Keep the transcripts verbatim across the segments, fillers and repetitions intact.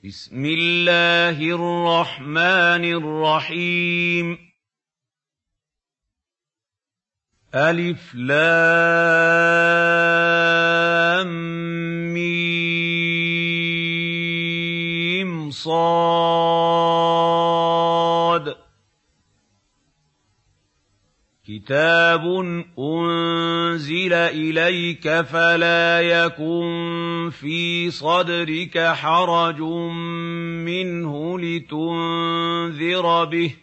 بسم الله الرحمن الرحيم ألف لام ميم صاد كتاب أنزل إليك فلا يكن في صدرك حرج منه لتنذر به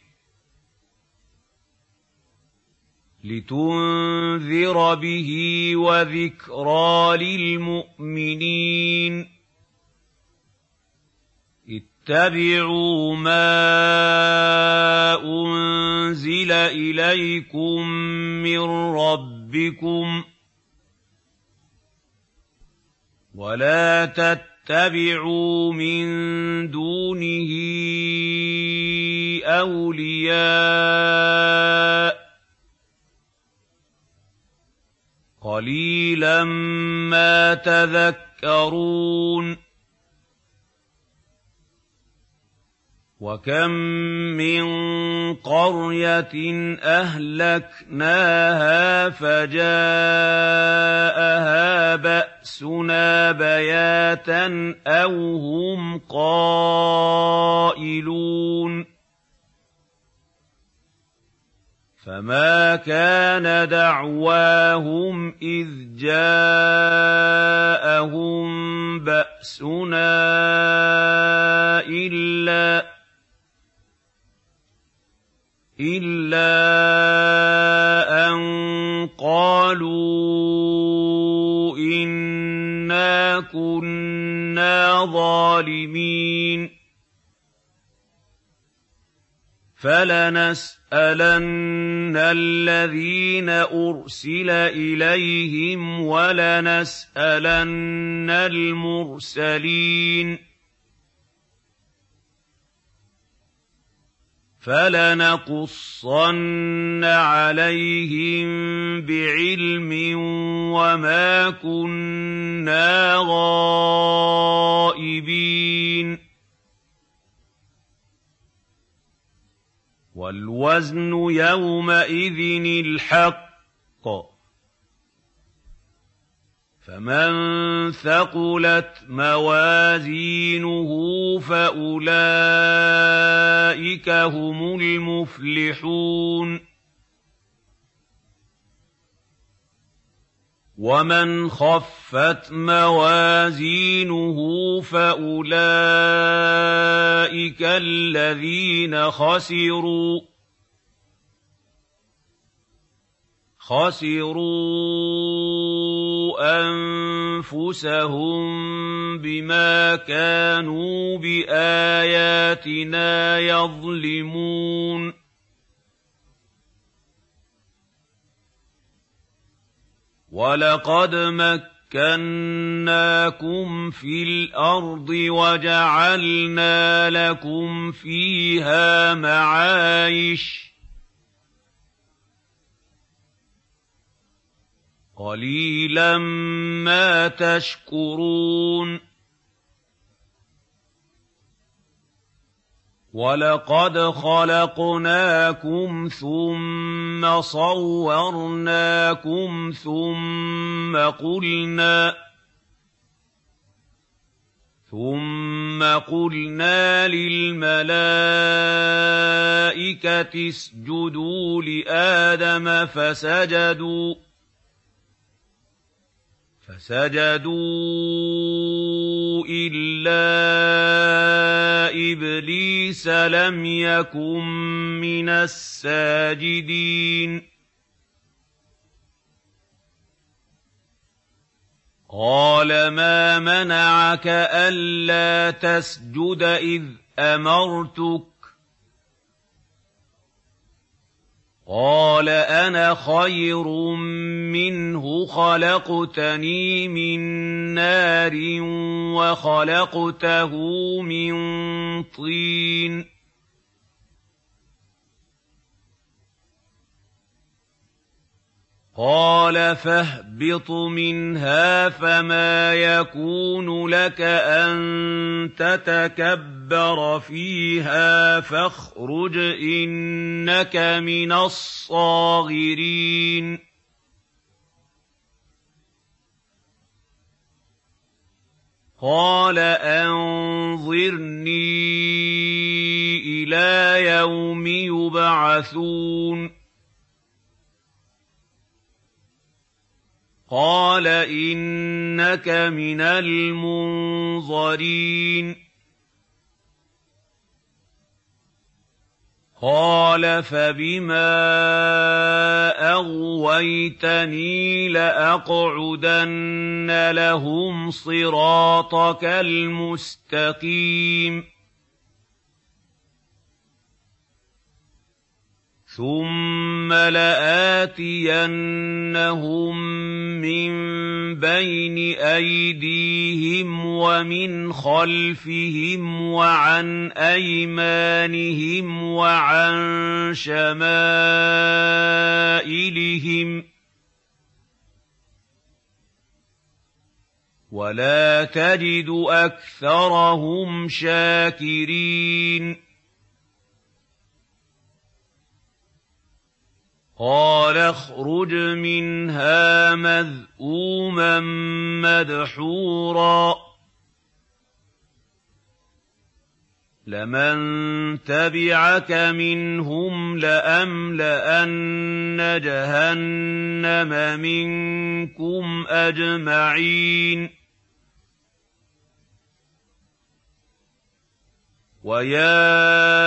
لتنذر به وذكرى للمؤمنين اتبعوا ما أنزل إليكم من ربكم ولا تتبعوا من دونه أولياء قليلا ما تذكرون وكم من قرية أهلكناها فجاءها بأسنا بياتا أو هم قائلون فما كان دعواهم إذ جاءهم بأسنا إلا إلا أن قالوا إنا كنا ظالمين فلنسألن الذين أرسل إليهم ولنسألن المرسلين فلنقصن عليهم بعلم وما كنا غائبين والوزن يومئذ الحق فمن ثقلت موازينه فأولئك هم المفلحون ومن خفت موازينه فأولئك الذين خسروا خسروا أنفسهم بما كانوا بآياتنا يظلمون ولقد مكناكم في الأرض وجعلنا لكم فيها معايش قليلا ما تشكرون ولقد خلقناكم ثم صورناكم ثم قلنا ثم قلنا للملائكة اسجدوا لآدم فسجدوا فسجدوا إلا إبليس لم يكن من الساجدين قال ما منعك ألا تسجد إذ أمرتك قال أنا خير منه خلقتني من نار وخلقته من طين قَالَ فَاهْبِطْ مِنْهَا فَمَا يَكُونُ لَكَ أَن تَتَكَبَّرَ فِيهَا فَاخْرُجْ إِنَّكَ مِنَ الصَّاغِرِينَ قَالَ أَنظِرْنِي إِلَىٰ يَوْمِ يُبْعَثُونَ قَالَ إِنَّكَ مِنَ الْمُنظَرِينَ قَالَ فَبِمَا أَغْوَيْتَنِي لَأَقْعُدَنَّ لَهُمْ صِرَاطَكَ الْمُسْتَقِيمَ ثُمَّ لَآتِيَنَّهُم مِّن بَيْنِ أَيْدِيهِمْ وَمِنْ خَلْفِهِمْ وَعَنْ أَيْمَانِهِمْ وَعَن شَمَائِلِهِمْ ۖ وَلَا تَجِدُ أَكْثَرَهُمْ شَاكِرِينَ قَالَ اخْرُجْ مِنْهَا مَذْءُومًا مَّدْحُورًا ۖ لَّمَن تَبِعَكَ مِنْهُمْ لَأَمْلَأَنَّ جَهَنَّمَ مِنكُمْ أَجْمَعِينَ وَيَا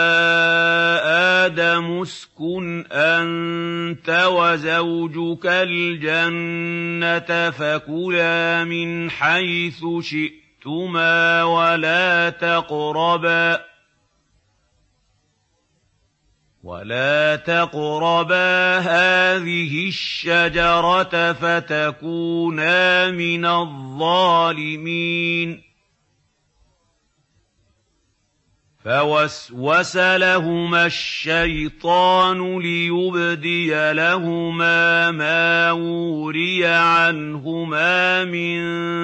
آدَمُ اسْكُنْ أَنتَ وَزَوْجُكَ الْجَنَّةَ فَكُلَا مِنْ حَيْثُ شِئْتُمَا وَلَا تَقْرَبَا وَلَا تَقْرَبَا هَٰذِهِ الشَّجَرَةَ فَتَكُونَا مِنَ الظَّالِمِينَ فَوَسْوَسَ لَهُمَا الشَّيْطَانُ لِيُبْدِيَ لَهُمَا مَا وُرِيَ عَنْهُمَا مِن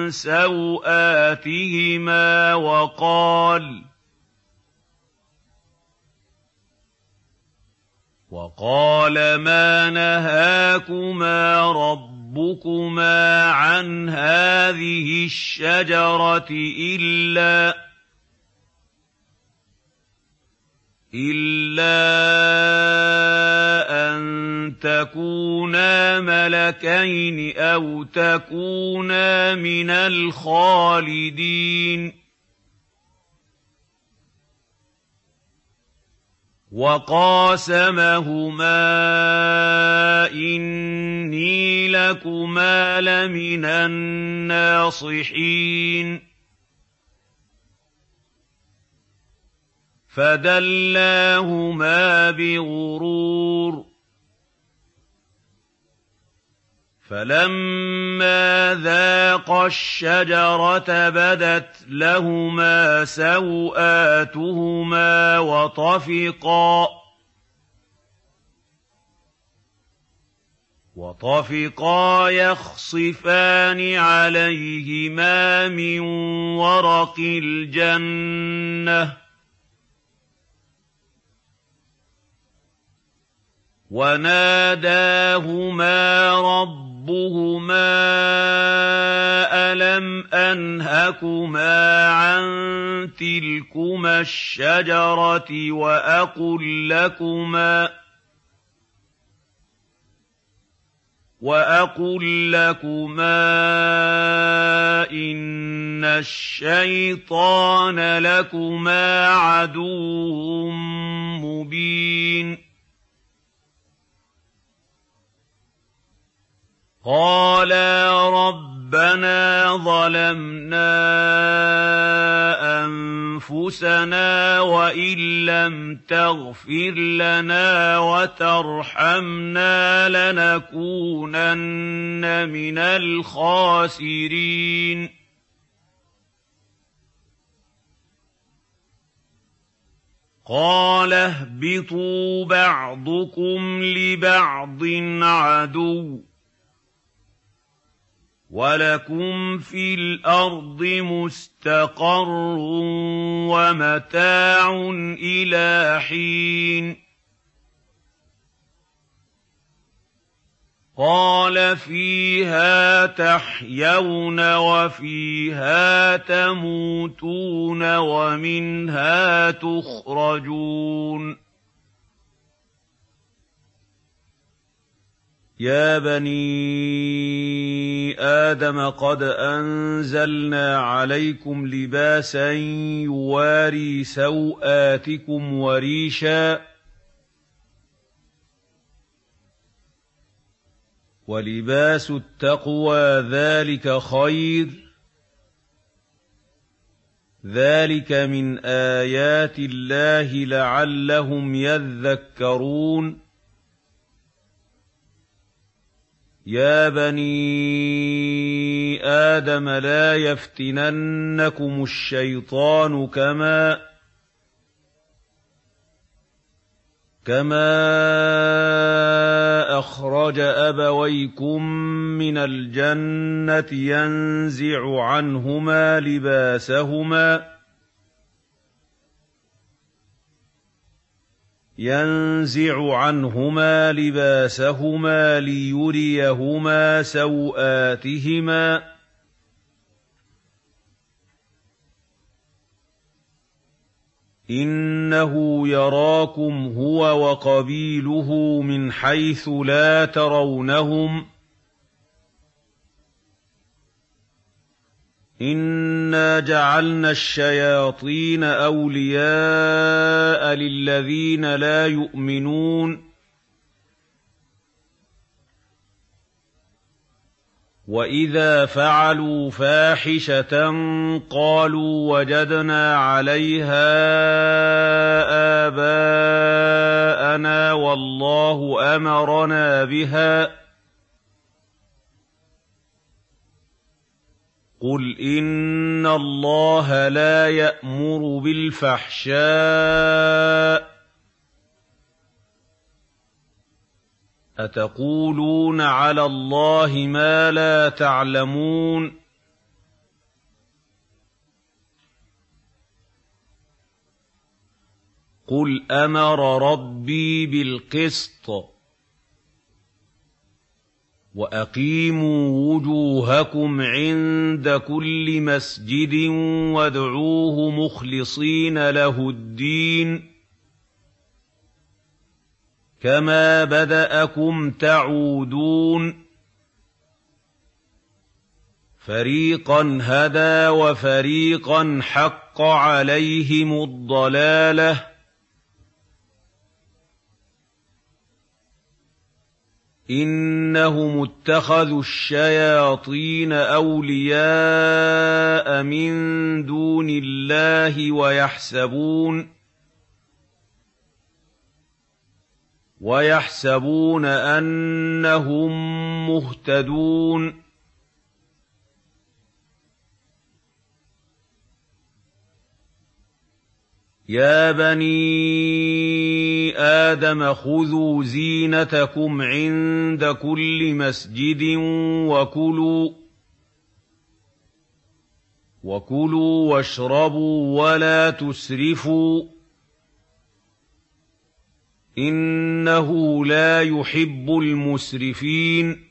سَوْآتِهِمَا وَقَالَ وَقَالَ مَا نَهَاكُمَا رَبُّكُمَا عَنْ هَٰذِهِ الشَّجَرَةِ إِلَّا إِلَّا أَن تَكُونَا مَلَكَيْنِ أَوْ تَكُونَا مِنَ الْخَالِدِينَ وَقَاسَمَهُمَا إِنِّي لَكُمَا لَمِنَ النَّاصِحِينَ فَدَلَّاهُمَا بِغُرُورٍ فَلَمَّا ذَاقَا الشَّجَرَةَ بَدَتْ لَهُمَا سَوْآتُهُمَا وَطَفِقَا وَطَفِقَا يَخْصِفَانِ عَلَيْهِمَا مِن وَرَقِ الْجَنَّةِ وَنَادَاهُمَا رَبُّهُمَا أَلَمْ أَنْهَكُمَا عَن تِلْكُمَا الشَّجَرَةِ وَأَقُل لَّكُمَا وَأَقُل لَّكُمَا إِنَّ الشَّيْطَانَ لَكُمَا عَدُوٌّ مُّبِينٌ قَالَا رَبَّنَا ظَلَمْنَا أَنفُسَنَا وَإِن لَّمْ تَغْفِرْ لَنَا وَتَرْحَمْنَا لَنَكُونَنَّ مِنَ الْخَاسِرِينَ قَالَ اهْبِطُوا بَعْضُكُمْ لِبَعْضٍ عَدُوٌّ وَلَكُمْ فِي الْأَرْضِ مُسْتَقَرٌّ وَمَتَاعٌ إِلَىٰ حِينٍ قَالَ فِيهَا تَحْيَوْنَ وَفِيهَا تَمُوتُونَ وَمِنْهَا تُخْرَجُونَ يَا بَنِي آدَمَ قَدْ أَنزَلْنَا عَلَيْكُمْ لِبَاسًا يُوَارِي سَوْآتِكُمْ وَرِيشًا وَلِبَاسُ التَّقْوَىٰ ذَٰلِكَ خَيْرٌ ۚ ذَٰلِكَ مِنْ آيَاتِ اللَّهِ لَعَلَّهُمْ يَذَّكَّرُونَ يَا بَنِي آدَمَ لَا يَفْتِنَنَّكُمُ الشَّيْطَانُ كَمَا كَمَا أَخْرَجَ أَبَوَيْكُم مِّنَ الْجَنَّةِ يَنزِعُ عَنْهُمَا لِبَاسَهُمَا يَنزِعُ عَنْهُمَا لِبَاسَهُمَا لِيُرِيَهُمَا سَوْآتِهِمَا ۗ إِنَّهُ يَرَاكُمْ هُوَ وَقَبِيلُهُ مِنْ حَيْثُ لَا تَرَوْنَهُمْ ۗ إِنَّا جَعَلْنَا الشَّيَاطِينَ أَوْلِيَاءَ لِلَّذِينَ لَا يُؤْمِنُونَ وَإِذَا فَعَلُوا فَاحِشَةً قَالُوا وَجَدْنَا عَلَيْهَا آبَاءَنَا وَاللَّهُ أَمَرَنَا بِهَا ۗ قُلْ إِنَّ اللَّهَ لَا يَأْمُرُ بِالْفَحْشَاءِ ۖ أَتَقُولُونَ عَلَى اللَّهِ مَا لَا تَعْلَمُونَ قُلْ أَمَرَ رَبِّي بِالْقِسْطِ ۖ وَأَقِيمُوا وُجُوهَكُمْ عِندَ كُلِّ مَسْجِدٍ وَادْعُوهُ مُخْلِصِينَ لَهُ الدِّينَ كَمَا بَدَأَكُمْ تَعُودُونَ فَرِيقًا هَدَىٰ وَفَرِيقًا حَقَّ عَلَيْهِمُ الضَّلَالَةُ ۗ إِنَّهُمُ اتَّخَذُوا الشَّيَاطِينَ أَوْلِيَاءَ مِن دُونِ اللَّهِ وَيَحْسَبُونَ وَيَحْسَبُونَ أَنَّهُم مُّهْتَدُونَ يَا بَنِي آدَمَ خُذُوا زِينَتَكُمْ عِندَ كُلِّ مَسْجِدٍ وَكُلُوا وَكُلُوا وَاشْرَبُوا وَلَا تُسْرِفُوا ۚ إِنَّهُ لَا يُحِبُّ الْمُسْرِفِينَ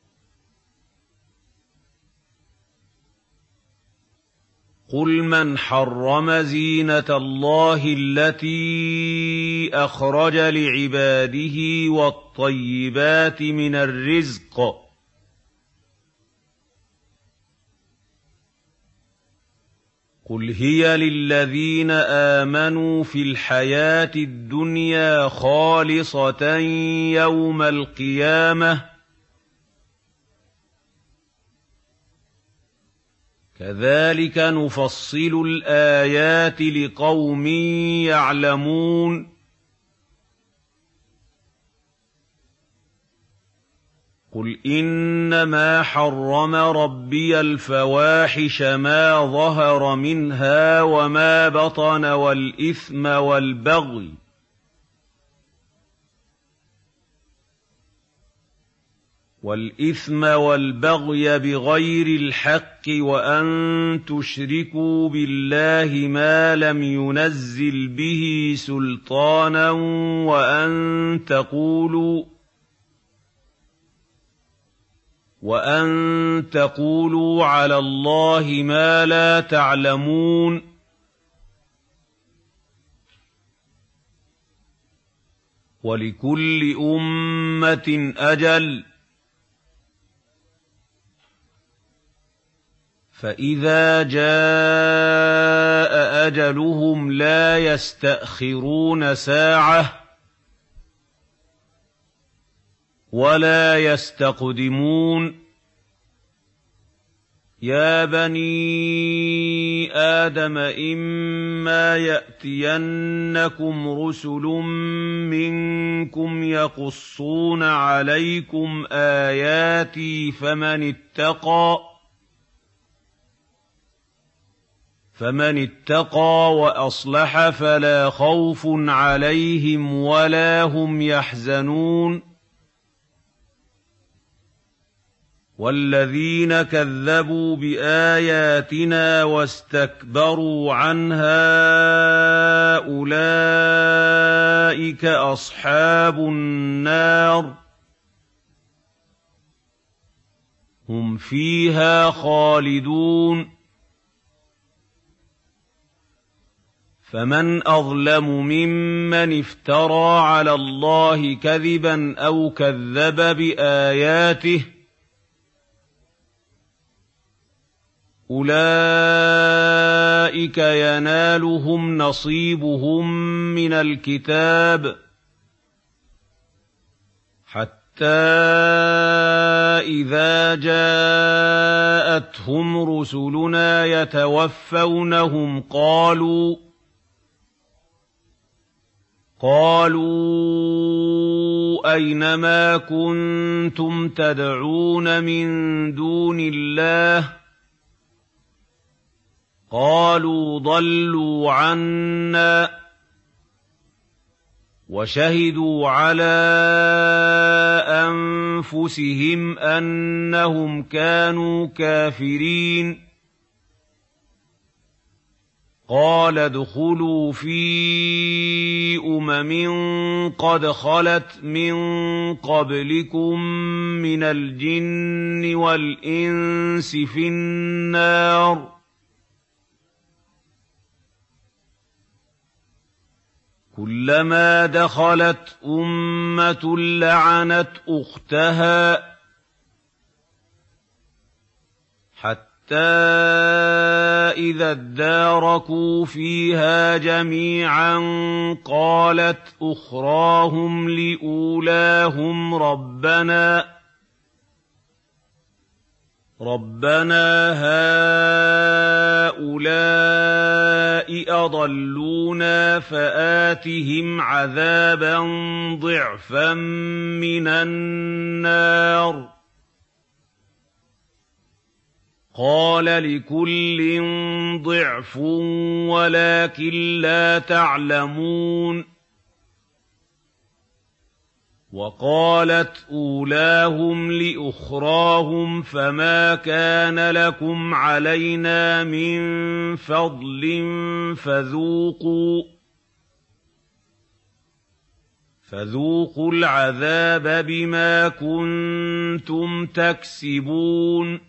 قُلْ مَنْ حَرَّمَ زِينَةَ اللَّهِ الَّتِي أَخْرَجَ لِعِبَادِهِ وَالطَّيِّبَاتِ مِنَ الرِّزْقِ ۚ قُلْ هِيَ لِلَّذِينَ آمَنُوا فِي الْحَيَاةِ الدُّنْيَا خَالِصَةً يَوْمَ الْقِيَامَةِ كَذَٰلِكَ نُفَصِّلُ الْآيَاتِ لِقَوْمٍ يَعْلَمُونَ قُلْ إِنَّمَا حَرَّمَ رَبِّيَ الْفَوَاحِشَ مَا ظَهَرَ مِنْهَا وَمَا بَطَنَ وَالْإِثْمَ وَالْبَغْيَ وَالْإِثْمَ وَالْبَغْيَ بِغَيْرِ الْحَقِّ وَأَن تُشْرِكُوا بِاللَّهِ مَا لَمْ يُنَزِّلْ بِهِ سُلْطَانًا وَأَن تَقُولُوا وَأَن تَقُولُوا عَلَى اللَّهِ مَا لَا تَعْلَمُونَ وَلِكُلِّ أُمَّةٍ أَجَلٌ فَإِذَا جَاءَ أَجَلُهُمْ لَا يَسْتَأْخِرُونَ سَاعَةً وَلَا يَسْتَقْدِمُونَ يَا بَنِي آدَمَ إِمَّا يَأْتِيَنَّكُمْ رُسُلٌ مِّنكُمْ يَقُصُّونَ عَلَيْكُمْ آيَاتِي فَمَنِ اتَّقَىٰ فَمَنِ اتَّقَىٰ وَأَصْلَحَ فَلَا خَوْفٌ عَلَيْهِمْ وَلَا هُمْ يَحْزَنُونَ وَالَّذِينَ كَذَّبُوا بِآيَاتِنَا وَاسْتَكْبَرُوا عَنْهَا أُولَٰئِكَ أَصْحَابُ النَّارِ هُمْ فِيهَا خَالِدُونَ فَمَنْ أَظْلَمُ مِمَّنِ افْتَرَىٰ عَلَى اللَّهِ كَذِبًا أَوْ كَذَّبَ بِآيَاتِهِ أُولَٰئِكَ يَنَالُهُمْ نَصِيبُهُم مِّنَ الْكِتَابِ حَتَّىٰ إِذَا جَاءَتْهُمْ رُسُلُنَا يَتَوَفَّوْنَهُمْ قَالُوا قَالُوا أَيْنَ مَا كُنتُمْ تَدْعُونَ مِن دُونِ اللَّهِ قَالُوا ضَلُّوا عَنَّا وَشَهِدُوا عَلَىٰ أَنفُسِهِمْ أَنَّهُمْ كَانُوا كَافِرِينَ قَالَ ادْخُلُوا فِي أُمَمٍ قَدْ خَلَتْ مِن قَبْلِكُم مِّنَ الْجِنِّ وَالْإِنسِ فِي النَّارِ كُلَّمَا دَخَلَتْ أُمَّةٌ لَّعَنَتْ أُخْتَهَا حَتَّىٰ إِذَا ادَّارَكُوا فِيهَا جَمِيعًا قَالَتْ أُخْرَاهُمْ لِأُولَاهُمْ رَبَّنَا رَبَّنَا هَٰؤُلَاءِ أَضَلُّونَا فَآتِهِمْ عَذَابًا ضِعْفًا مِّنَ النَّارِ قَالَ لِكُلٍّ ضِعْفٌ وَلَٰكِن لَّا تَعْلَمُونَ وَقَالَتْ أُولَاهُمْ لِأُخْرَاهُمْ فَمَا كَانَ لَكُمْ عَلَيْنَا مِن فَضْلٍ فَذُوقُوا فَذُوقُوا الْعَذَابَ بِمَا كُنتُمْ تَكْسِبُونَ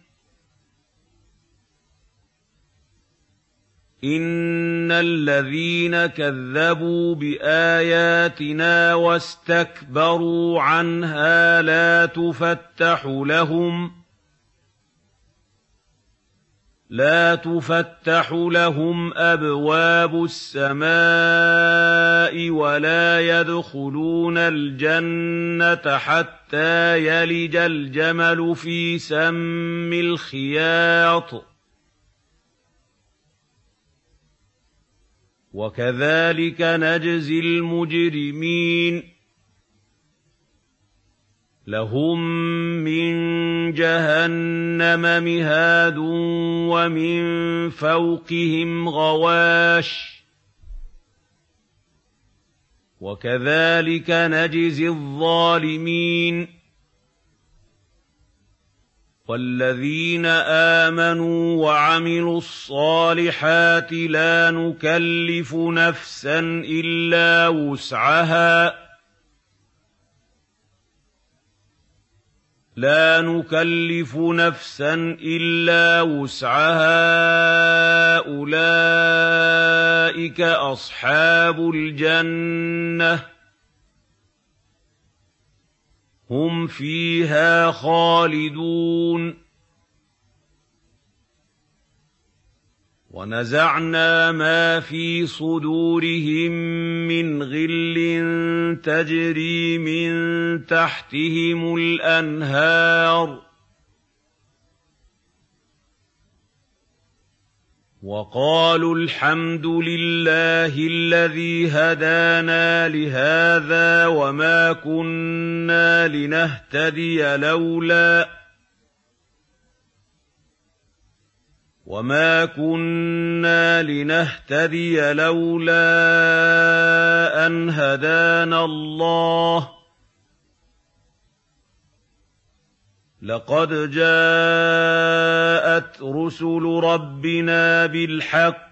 إِنَّ الَّذِينَ كَذَّبُوا بِآيَاتِنَا وَاسْتَكْبَرُوا عَنْهَا لَا تُفَتَّحُ لَهُمْ لَا تُفَتَّحُ لَهُمْ أَبْوَابُ السَّمَاءِ وَلَا يَدْخُلُونَ الْجَنَّةَ حَتَّىٰ يَلِجَ الْجَمَلُ فِي سَمِّ الْخِيَاطِ وَكَذَٰلِكَ نَجْزِي الْمُجْرِمِينَ لَهُم مِّن جَهَنَّمَ مِهَادٌ وَمِن فَوْقِهِمْ غَوَاشٍ وَكَذَٰلِكَ نَجْزِي الظَّالِمِينَ وَالَّذِينَ آمَنُوا وَعَمِلُوا الصَّالِحَاتِ لَا نُكَلِّفُ نَفْسًا إِلَّا وُسْعَهَا لا نكلف نفسا إلا وسعها أولئك أصحاب الجنة هم فيها خالدون ونزعنا ما في صدورهم من غل تجري من تحتهم الأنهار وقالوا الحمد لله الذي هدانا لهذا وما كنا لنهتدي لولا وما كنا لنهتدي لولا أن هدانا الله لقد جاءت رسل ربنا بالحق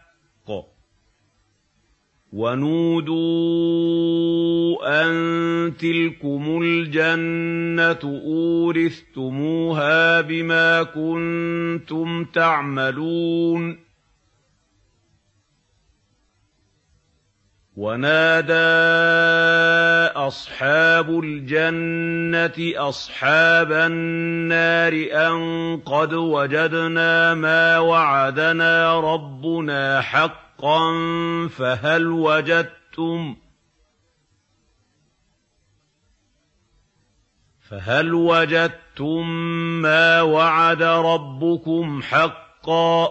ونودوا أن تلكم الجنة أورثتموها بما كنتم تعملون ونادى أصحاب الجنة أصحاب النار أن قد وجدنا ما وعدنا ربنا حقا فهل وجدتم فهل وجدتم ما وعد ربكم حقا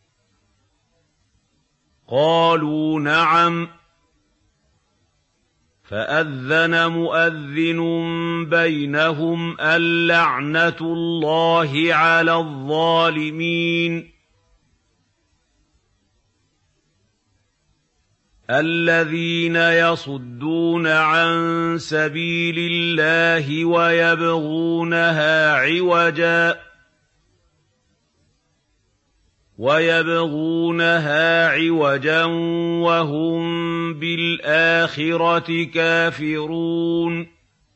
قالوا نعم فأذن مؤذن بينهم اللعنة الله على الظالمين الذين يصدون عن سبيل الله ويبغونها عوجا ويبغونها عوجا وهم بالآخرة كافرون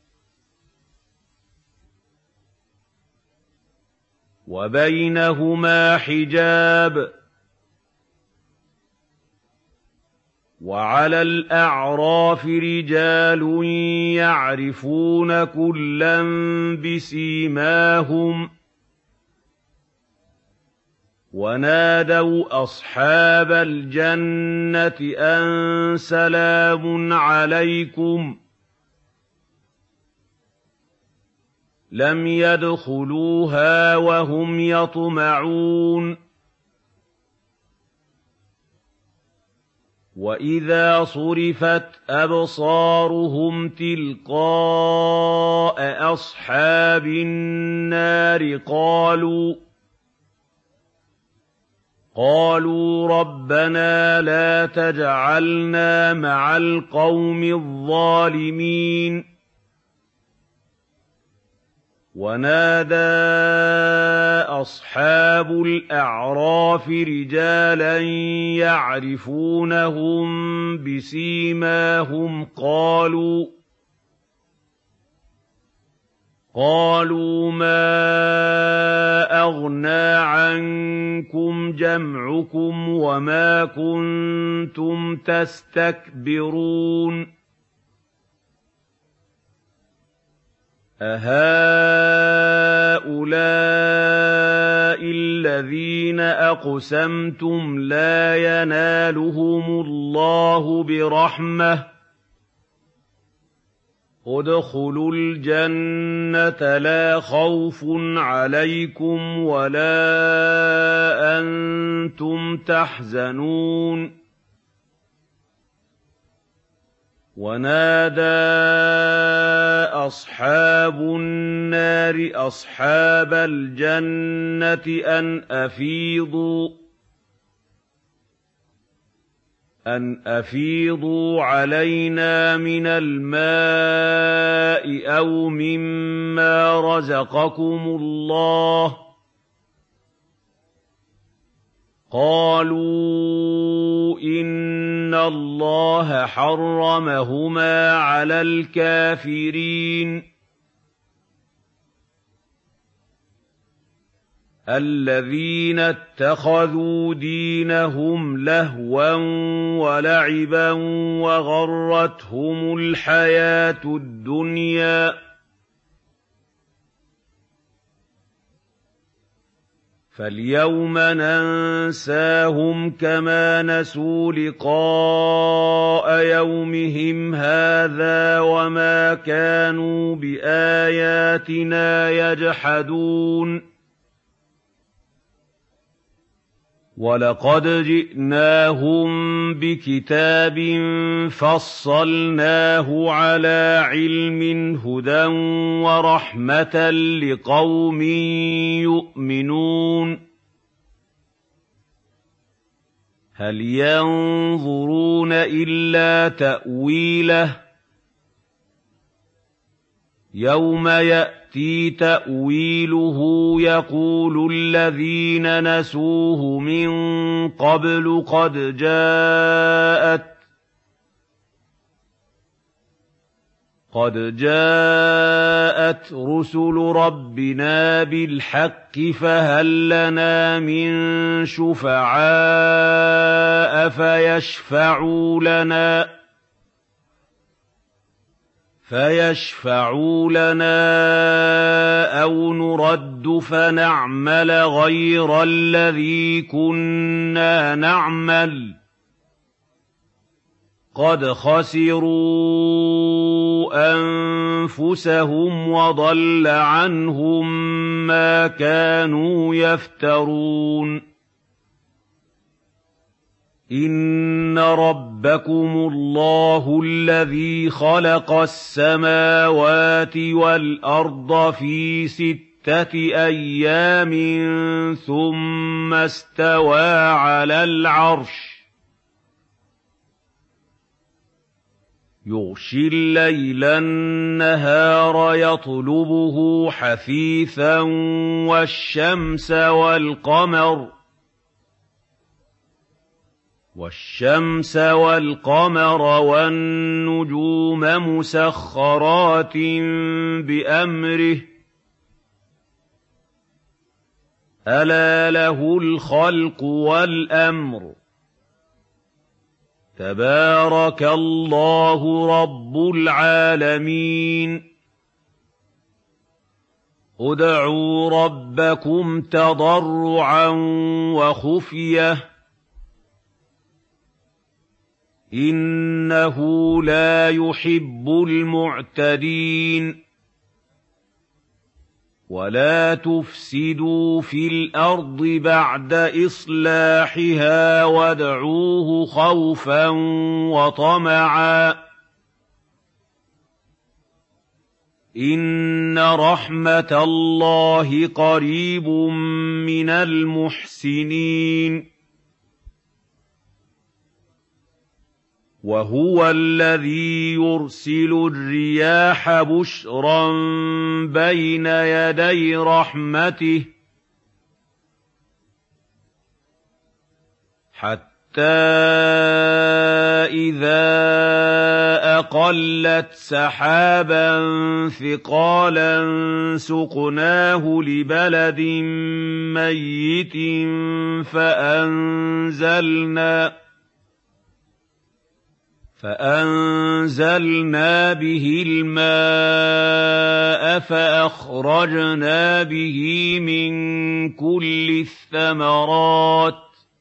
وبينهما حجاب وعلى الأعراف رجال يعرفون كلا بسيماهم ونادوا أصحاب الجنة أن سلام عليكم لم يدخلوها وهم يطمعون وإذا صرفت أبصارهم تلقاء أصحاب النار قالوا قالوا ربنا لا تجعلنا مع القوم الظالمين ونادى أصحاب الأعراف رجالا يعرفونهم بسيماهم قالوا قالوا ما أغنى عنكم جمعكم وما كنتم تستكبرون أهؤلاء الذين أقسمتم لا ينالهم الله برحمة ادخلوا الجنة لا خوف عليكم ولا أنتم تحزنون ونادى أصحاب النار أصحاب الجنة أن أفيضوا أن أفيضوا علينا من الماء أو مما رزقكم الله قَالُوا إِنَّ اللَّهَ حَرَّمَهُمَا عَلَى الْكَافِرِينَ الَّذِينَ اتَّخَذُوا دِينَهُمْ لَهْوًا وَلَعِبًا وَغَرَّتْهُمُ الْحَيَاةُ الدُّنْيَا فَالْيَوْمَ نَنسَاهُمْ كَمَا نَسُوا لِقَاءَ يَوْمِهِمْ هَٰذَا وَمَا كَانُوا بِآيَاتِنَا يَجْحَدُونَ وَلَقَدْ جِئْنَاهُم بِكِتَابٍ فَصَّلْنَاهُ عَلَىٰ عِلْمٍ هُدًى وَرَحْمَةً لِّقَوْمٍ يُؤْمِنُونَ هَلْ يَنظُرُونَ إِلَّا تَأْوِيلَهُ يَوْمَ يَأْتِي تَأْوِيلُهُ يَقُولُ الَّذِينَ نَسُوهُ مِن قَبْلُ قَدْ جَاءَتْ قَدْ جَاءَتْ رُسُلُ رَبِّنَا بِالْحَقِّ فَهَل لَّنَا مِن شُفَعَاءَ فَيَشْفَعُوا لَنَا فَيَشْفَعُوا لَنَا أَوْ نُرَدُّ فَنَعْمَلَ غَيْرَ الَّذِي كُنَّا نَعْمَلُ قَدْ خَسِرُوا أَنفُسَهُمْ وَضَلَّ عَنْهُم مَّا كَانُوا يَفْتَرُونَ إِنَّ رَبَّكُمُ اللَّهُ الَّذِي خَلَقَ السَّمَاوَاتِ وَالْأَرْضَ فِي سِتَّةِ أَيَّامٍ ثُمَّ اسْتَوَىٰ عَلَى الْعَرْشِ يُغْشِي اللَّيْلَ النَّهَارَ يَطْلُبُهُ حَثِيثًا وَالشَّمْسَ وَالْقَمَرَ وَالشَّمْسَ وَالْقَمَرَ وَالنُّجُومَ مُسَخَّرَاتٍ بِأَمْرِهِ ۗ أَلَا لَهُ الْخَلْقُ وَالْأَمْرُ ۗ تَبَارَكَ اللَّهُ رَبُّ الْعَالَمِينَ ادْعُوا رَبَّكُمْ تَضَرُّعًا وَخُفْيَةً إِنَّهُ لَا يُحِبُّ الْمُعْتَدِينَ وَلَا تُفْسِدُوا فِي الْأَرْضِ بَعْدَ إِصْلَاحِهَا وَادْعُوهُ خَوْفًا وَطَمَعًا ۚ إِنَّ رَحْمَتَ اللَّهِ قَرِيبٌ مِّنَ الْمُحْسِنِينَ وَهُوَ الَّذِي يُرْسِلُ الرِّيَاحَ بُشْرًا بَيْنَ يَدَيْ رَحْمَتِهِ حَتَّىٰ إِذَا أَقَلَّتْ سَحَابًا ثِقَالًا سُقْنَاهُ لِبَلَدٍ مَّيِّتٍ فَأَنزَلْنَا فَأَنزَلْنَا بِهِ الْمَاءَ فَأَخْرَجْنَا بِهِ مِن كُلِّ الثَّمَرَاتِ ۚ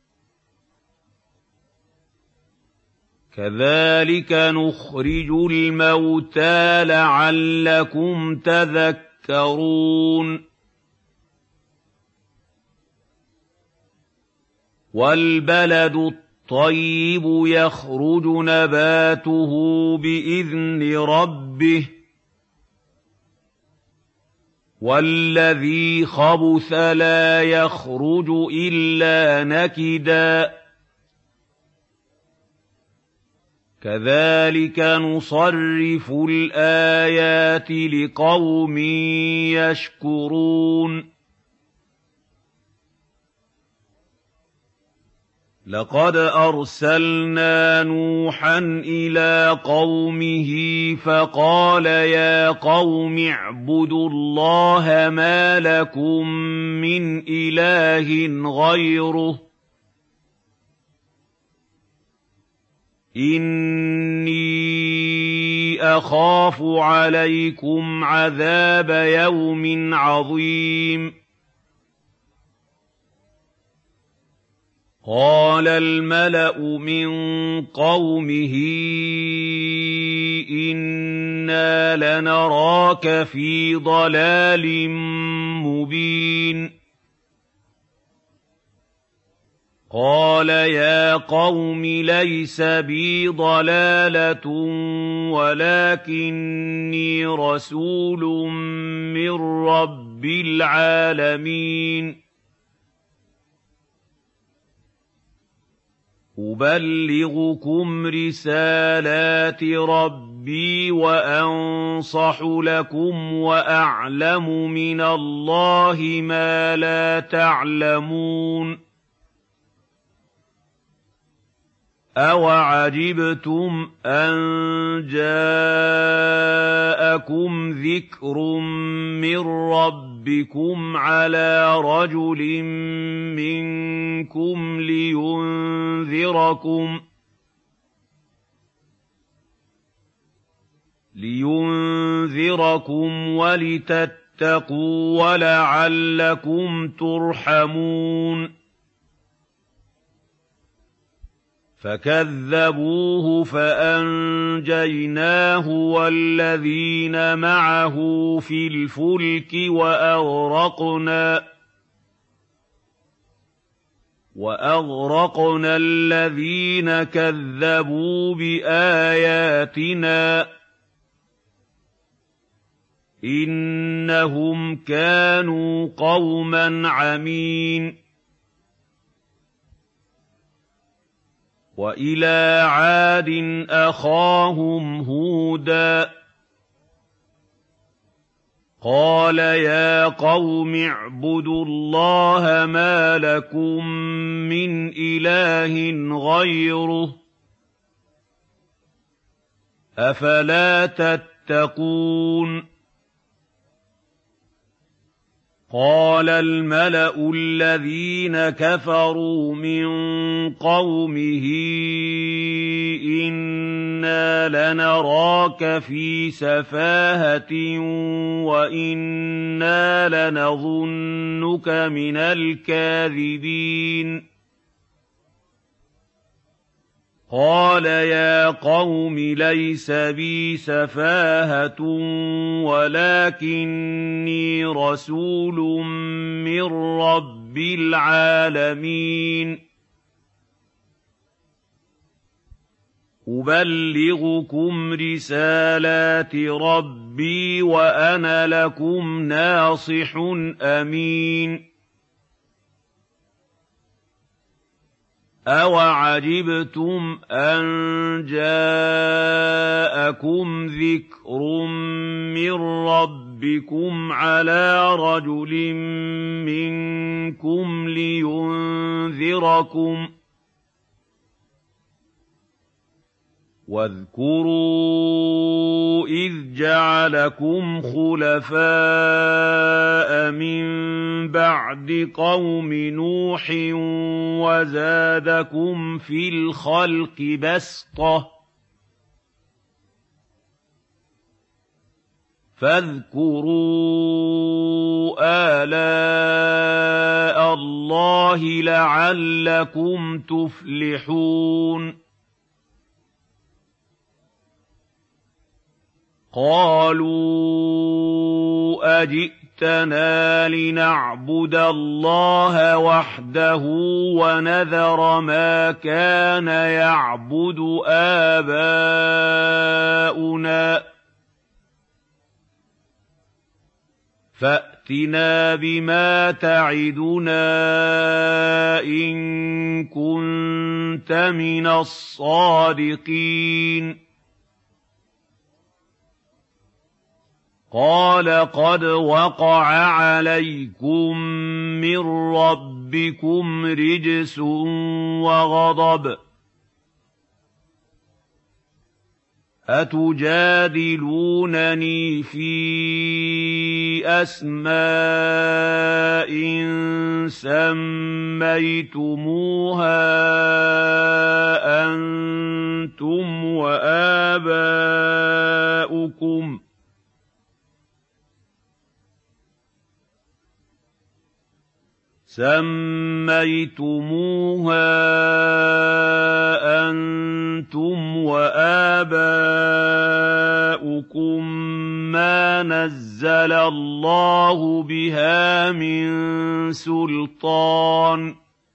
كَذَٰلِكَ نُخْرِجُ الْمَوْتَىٰ لَعَلَّكُمْ تَذَكَّرُونَ وَالْبَلَدُ الطَّيِّبُ يَخْرُجُ نَبَاتُهُ بِإِذْنِ رَبِّهِ ۖ وَالَّذِي خَبُثَ لَا يَخْرُجُ إِلَّا نَكِدًا ۚ كَذَٰلِكَ نُصَرِّفُ الْآيَاتِ لِقَوْمٍ يَشْكُرُونَ لَقَدْ أَرْسَلْنَا نُوحًا إِلَىٰ قَوْمِهِ فَقَالَ يَا قَوْمِ اعْبُدُوا اللَّهَ مَا لَكُم مِّنْ إِلَٰهٍ غَيْرُهُ إِنِّي أَخَافُ عَلَيْكُمْ عَذَابَ يَوْمٍ عَظِيمٍ قَالَ الْمَلَأُ مِن قَوْمِهِ إِنَّا لَنَرَاكَ فِي ضَلَالٍ مُّبِينٍ قَالَ يَا قَوْمِ لَيْسَ بِي ضَلَالَةٌ وَلَٰكِنِّي رَسُولٌ مِّن رَّبِّ الْعَالَمِينَ أُبَلِّغُكُمْ رِسَالَاتِ رَبِّي وَأَنصَحُ لَكُمْ وَأَعْلَمُ مِنَ اللَّهِ مَا لَا تَعْلَمُونَ أَوَعَجِبْتُمْ أَن جَاءَكُمْ ذِكْرٌ مِّن رَّبِّكُمْ عَلَىٰ رَجُلٍ مِّنكُمْ لِيُنذِرَكُمْ لِيُنذِرَكُمْ وَلِتَتَّقُوا وَلَعَلَّكُمْ تُرْحَمُونَ فَكَذَّبُوهُ فَأَنجَيْنَاهُ وَالَّذِينَ مَعَهُ فِي الْفُلْكِ وَأَغْرَقْنَا وَأَغْرَقْنَا الَّذِينَ كَذَّبُوا بِآيَاتِنَا ۚ إِنَّهُمْ كَانُوا قَوْمًا عَمِينَ وَإِلَىٰ عَادٍ أَخَاهُمْ هُودًا قَالَ يَا قَوْمِ اعْبُدُوا اللَّهَ مَا لَكُم مِّنْ إِلَٰهٍ غَيْرُهُ أَفَلَا تَتَّقُونَ قَالَ الْمَلَأُ الَّذِينَ كَفَرُوا مِن قَوْمِهِ إِنَّا لَنَرَاكَ فِي سَفَاهَةٍ وَإِنَّا لَنَظُنُّكَ مِنَ الْكَاذِبِينَ قَالَ يَا قَوْمِ لَيْسَ بِي سَفَاهَةٌ وَلَٰكِنِّي رَسُولٌ مِّن رَّبِّ الْعَالَمِينَ أُبَلِّغُكُمْ رِسَالَاتِ رَبِّي وَأَنَا لَكُمْ نَاصِحٌ أَمِينٌ أَوَعَجِبْتُمْ أَن جَاءَكُمْ ذِكْرٌ مِّن رَّبِّكُمْ عَلَىٰ رَجُلٍ مِّنكُمْ لِيُنذِرَكُمْ ۚ وَاذْكُرُوا إِذْ جَعَلَكُمْ خُلَفَاءَ مِن بَعْدِ قَوْمِ نُوحٍ وَزَادَكُمْ فِي الْخَلْقِ بَسْطَةً ۖ فاذكروا آلاء اللَّهِ لَعَلَّكُمْ تُفْلِحُونَ قَالُوا أَجِئْتَنَا لِنَعْبُدَ اللَّهَ وَحْدَهُ وَنَذَرَ مَا كَانَ يَعْبُدُ آبَاؤُنَا ۖ فَأْتِنَا بِمَا تَعِدُنَا إِن كُنتَ مِنَ الصَّادِقِينَ قَالَ قَدْ وَقَعَ عَلَيْكُم مِّن رَّبِّكُمْ رَبِّكُمْ رِجْسٌ وَغَضَبٌ أَتُجَادِلُونَنِي فِي أَسْمَاءٍ سَمَّيْتُمُوهَا أَنتُمْ وَآبَاؤُكُمْ سَمَّيْتُمُوهَا أَنتُمْ وَآبَاؤُكُم مَّا نَزَّلَ اللَّهُ بِهَا مِن سُلْطَانٍ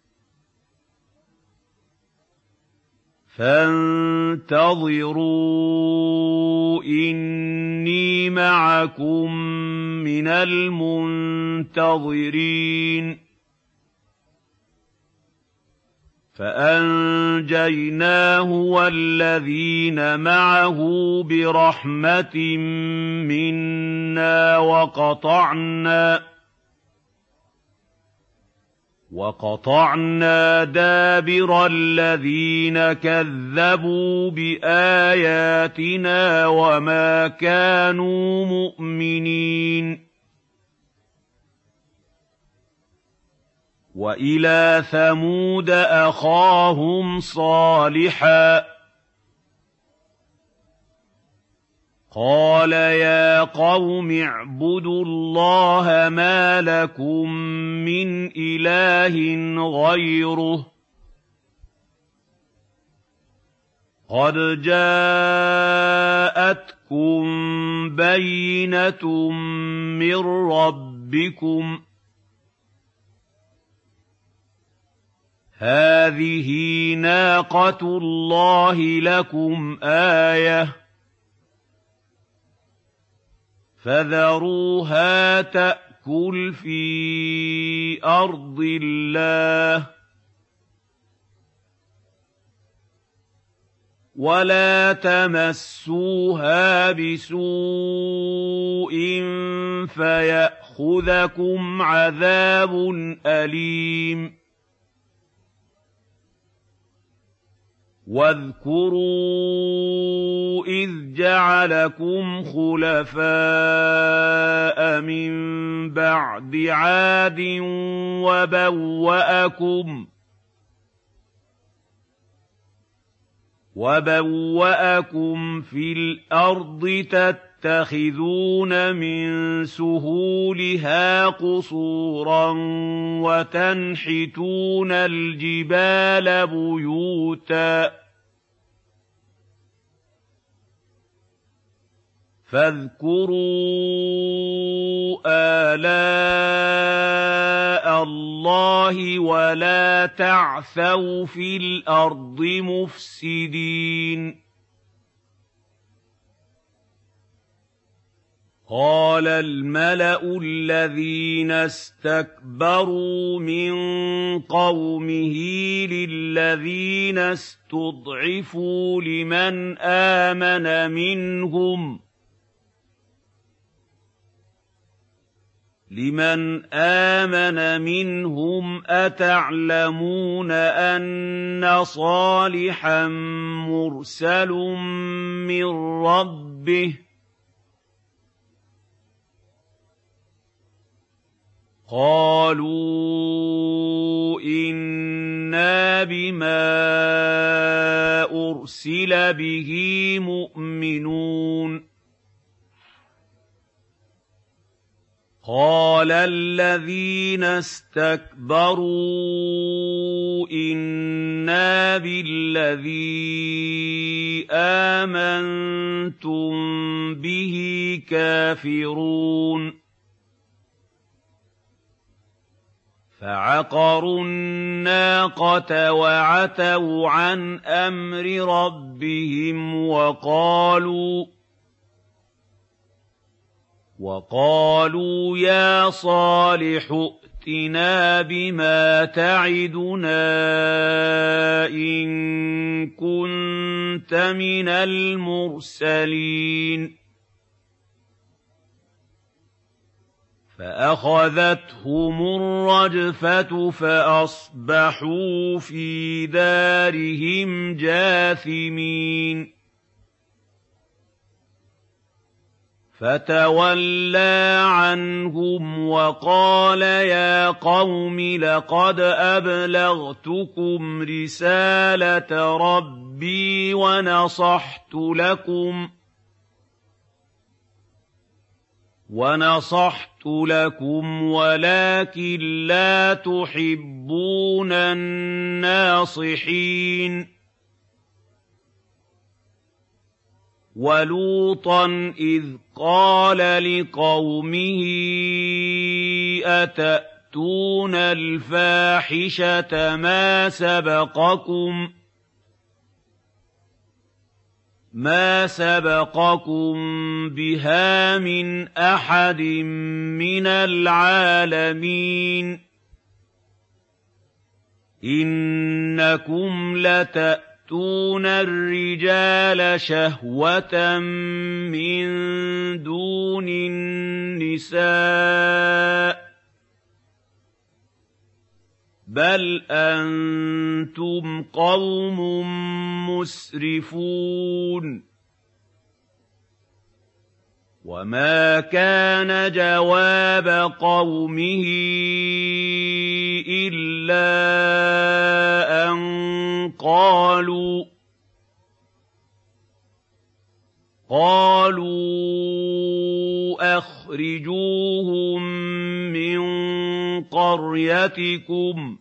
فَانتَظِرُوا إِنِّي مَعَكُم مِّنَ الْمُنتَظِرِينَ فَأَنجَيْنَاهُ وَالَّذِينَ مَعَهُ بِرَحْمَةٍ مِّنَّا وَقَطَعْنَا وَقَطَعْنَا دَابِرَ الَّذِينَ كَذَّبُوا بِآيَاتِنَا وَمَا كَانُوا مُؤْمِنِينَ وَإِلَىٰ ثَمُودَ أَخَاهُمْ صَالِحًا قَالَ يَا قَوْمِ اعْبُدُوا اللَّهَ مَا لَكُم مِّنْ إِلَٰهٍ غَيْرُهُ قَدْ جَاءَتْكُم بَيِّنَةٌ مِّن رَّبِّكُمْ ۖ هَٰذِهِ نَاقَةُ اللَّهِ لَكُمْ آيَةً فَذَرُوهَا تَأْكُلْ فِي أَرْضِ اللَّهِ وَلَا تَمَسُّوهَا بِسُوءٍ فَيَأْخُذَكُمْ عَذَابٌ أَلِيمٌ وَاذْكُرُوا إِذْ جَعَلَكُمْ خُلَفَاءَ مِن بَعْدِ عَادٍ وَبَوَّأَكُمْ وَبَوَّأَكُمْ فِي الْأَرْضِ تَتَّخِذُونَ مِن سُهُولِهَا قُصُورًا وَتَنْحِتُونَ الْجِبَالَ بُيُوتًا فَاذْكُرُوا آلَاءَ اللَّهِ وَلَا تَعْثَوْا فِي الْأَرْضِ مُفْسِدِينَ قَالَ الْمَلَأُ الَّذِينَ اسْتَكْبَرُوا مِن قَوْمِهِ لِلَّذِينَ اسْتُضْعِفُوا لِمَنْ آمَنَ مِنْهُمْ لِمَنْ آمَنَ مِنْهُمْ أَتَعْلَمُونَ أَنَّ صَالِحًا مُّرْسَلٌ مِّن رَّبِّهِ قَالُوا إِنَّا بِمَا أُرْسِلَ بِهِ مُؤْمِنُونَ قَالَ الَّذِينَ اسْتَكْبَرُوا إِنَّا بِالَّذِي آمَنتُم بِهِ كَافِرُونَ فَعَقَرُوا النَّاقَةَ وَعَتَوْا عَنْ أَمْرِ رَبِّهِمْ وَقَالُوا وَقَالُوا يَا صَالِحُ ائْتِنَا بِمَا تَعِدُنَا إِن كُنتَ مِنَ الْمُرْسَلِينَ فأخذتهم الرجفة فأصبحوا في دارهم جاثمين فتولى عنهم وقال يا قوم لقد أبلغتكم رسالة ربي ونصحت لكم ونصحت لكم ولكن لا تحبون الناصحين ولوطا إذ قال لقومه أتأتون الفاحشة ما سبقكم ما سبقكم بها من أحد من العالمين إنكم لتأتون الرجال شهوة من دون النساء بل أنتم قوم مسرفون وما كان جواب قومه إلا أن قالوا قالوا أخرجوهم من قريتكم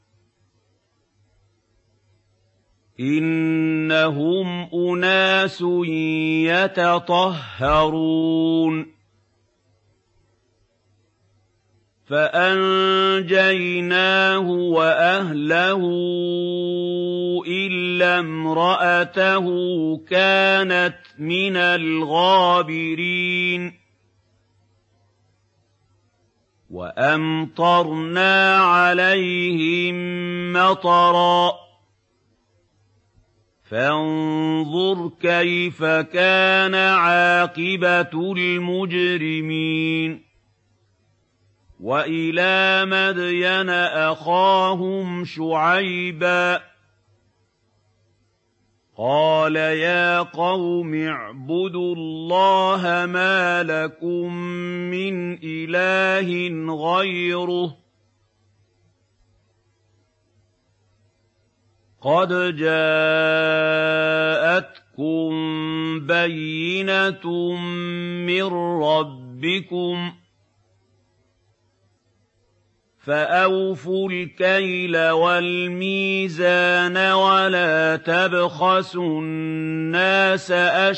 إنهم أناس يتطهرون فأنجيناه وأهله إلا امرأته كانت من الغابرين وأمطرنا عليهم مطرًا فانظر كيف كان عاقبة المجرمين وإلى مدين أخاهم شعيبا قال يا قوم اعبدوا الله ما لكم من إله غيره قد جاءتكم بينة من ربكم فأوفوا الكيل والميزان ولا تبخسوا الناس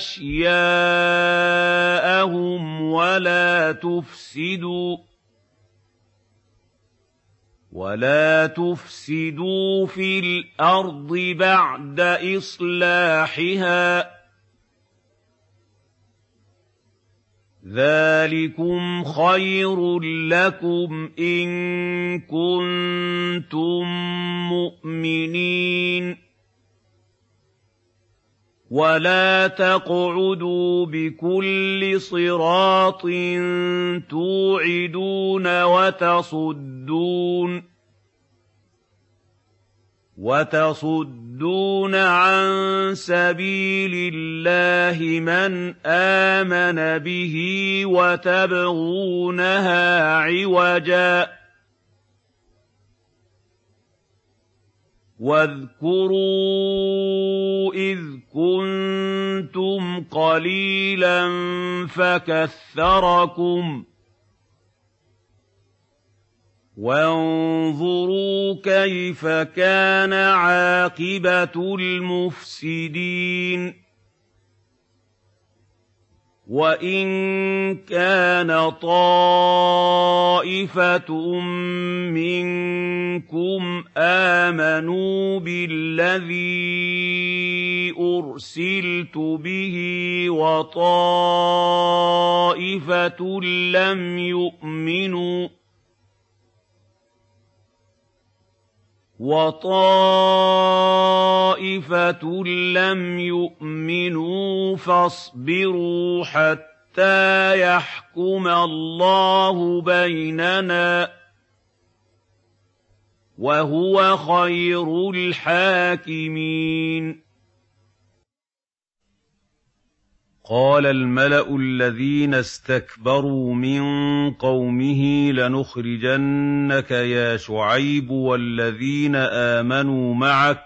أشياءهم ولا تفسدوا ولا تفسدوا في الأرض بعد إصلاحها ذلكم خير لكم إن كنتم مؤمنين ولا تقعدوا بكل صراط توعدون وتصدون وتصدون عن سبيل الله من آمن به وتبغونها عوجا واذكروا إذ كنتم قليلا فكثركم وانظروا كيف كان عاقبة المفسدين وإن كان طائفة منكم آمنوا بالذي أرسلت به وطائفة لم يؤمنوا وطائفة لم يؤمنوا فاصبروا حتى حَتَّىٰ يَحْكُمَ اللَّهُ بَيْنَنَا ۚ وَهُوَ خَيْرُ الْحَاكِمِينَ. قَالَ الْمَلَأُ الَّذِينَ اسْتَكْبَرُوا مِن قَوْمِهِ لَنُخْرِجَنَّكَ يَا شُعَيْبُ وَالَّذِينَ آمَنُوا مَعَكَ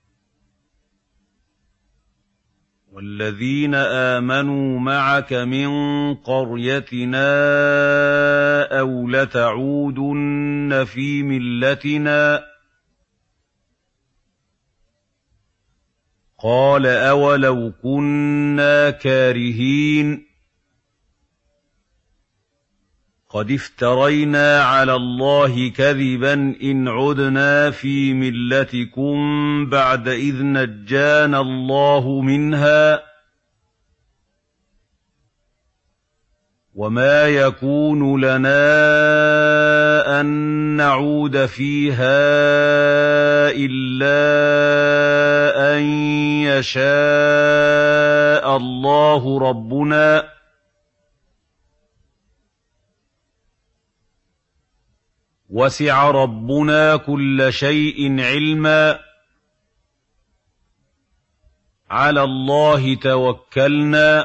وَالَّذِينَ آمَنُوا مَعَكَ مِن قَرْيَتِنَا أَوْ لَتَعُودُنَّ فِي مِلَّتِنَا ۚ قَالَ أَوَلَوْ كُنَّا كَارِهِينَ قَدِ افْتَرَيْنَا عَلَى اللَّهِ كَذِبًا إِنْ عُدْنَا فِي مِلَّتِكُم بَعْدَ إِذْ نَجَّانَا اللَّهُ مِنْهَا ۚ وَمَا يَكُونُ لَنَا أَن نَّعُودَ فِيهَا إِلَّا أَن يَشَاءَ اللَّهُ رَبُّنَا ۚ وَسِعَ رَبُّنَا كُلَّ شَيْءٍ عِلْمًا ۚ عَلَى اللَّهِ تَوَكَّلْنَا ۚ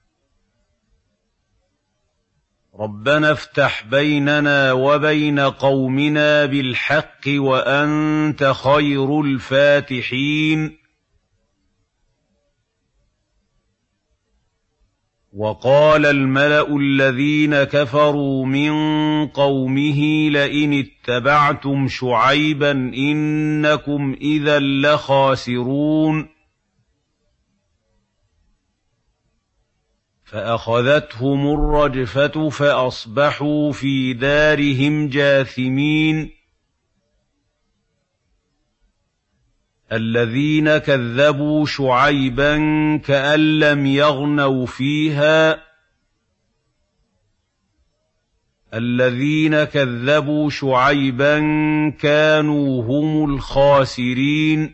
رَبَّنَا افْتَحْ بَيْنَنَا وَبَيْنَ قَوْمِنَا بِالْحَقِّ وَأَنتَ خَيْرُ الْفَاتِحِينَ. وَقَالَ الْمَلَأُ الَّذِينَ كَفَرُوا مِن قَوْمِهِ لَئِنِ اتَّبَعْتُمْ شُعَيْبًا إِنَّكُمْ إِذًا لَّخَاسِرُونَ فَأَخَذَتْهُمُ الرَّجْفَةُ فَأَصْبَحُوا فِي دَارِهِمْ جَاثِمِينَ. الَّذِينَ كَذَّبُوا شُعَيْبًا كَأَن لَّمْ يَغْنَوْا فِيهَا. الَّذِينَ كَذَّبُوا شُعَيْبًا كَانُوا هُمُ الْخَاسِرِينَ.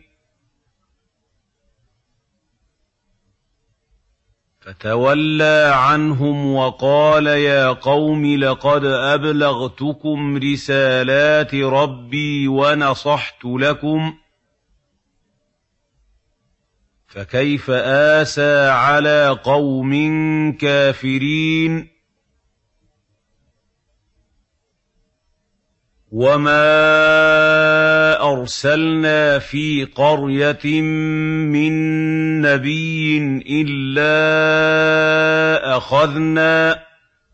فَتَوَلَّىٰ عَنْهُمْ وَقَالَ يَا قَوْمِ لَقَدْ أَبْلَغْتُكُمْ رِسَالَاتِ رَبِّي وَنَصَحْتُ لَكُمْ، فَكَيْفَ آسَىٰ عَلَىٰ قَوْمٍ كَافِرِينَ. وَمَا أَرْسَلْنَا فِي قَرْيَةٍ مِّن نَّبِيٍّ إِلَّا أَخَذْنَا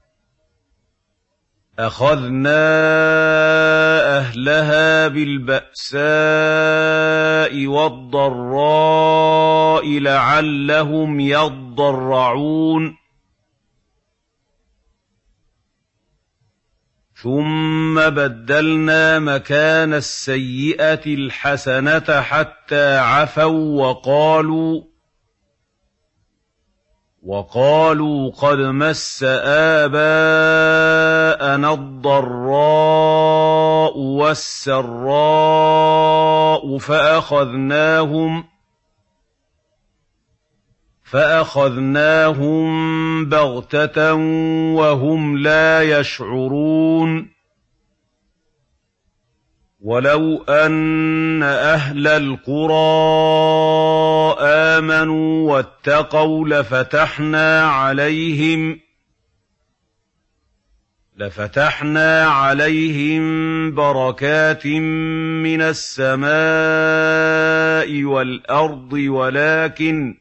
أَخَذْنَا أَهْلَهَا بِالْبَأْسَاءِ وَالضَّرَّاءِ لَعَلَّهُمْ يَضَّرَّعُونَ. ثُمَّ بَدَّلْنَا مَكَانَ السَّيِّئَةِ الْحَسَنَةَ حَتَّىٰ عَفَوا وَّقَالُوا وَقَالُوا قَدْ مَسَّ آبَاءَنَا الضَّرَّاءُ وَالسَّرَّاءُ فَأَخَذْنَاهُمْ فَأَخَذْنَاهُم بَغْتَةً وَهُمْ لَا يَشْعُرُونَ. وَلَوْ أَنَّ أَهْلَ الْقُرَىٰ آمَنُوا وَاتَّقَوْا لَفَتَحْنَا عَلَيْهِمْ لَفَتَحْنَا عَلَيْهِم بَرَكَاتٍ مِّنَ السَّمَاءِ وَالْأَرْضِ وَلَٰكِن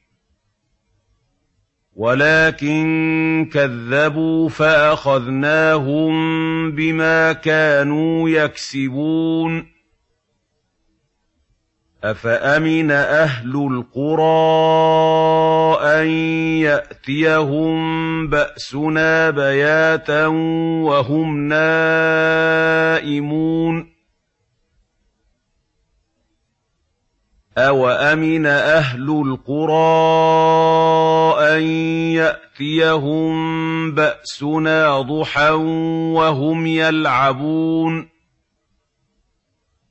وَلَٰكِن كَذَّبُوا فَأَخَذْنَاهُم بِمَا كَانُوا يَكْسِبُونَ. أَفَأَمِنَ أَهْلُ الْقُرَىٰ أَن يَأْتِيَهُم بَأْسُنَا بَيَاتًا وَهُمْ نَائِمُونَ. أَوَأَمِنَ أَهْلُ الْقُرَىٰ أَن يَأْتِيَهُم بَأْسُنَا ضُحًى وَهُمْ يَلْعَبُونَ.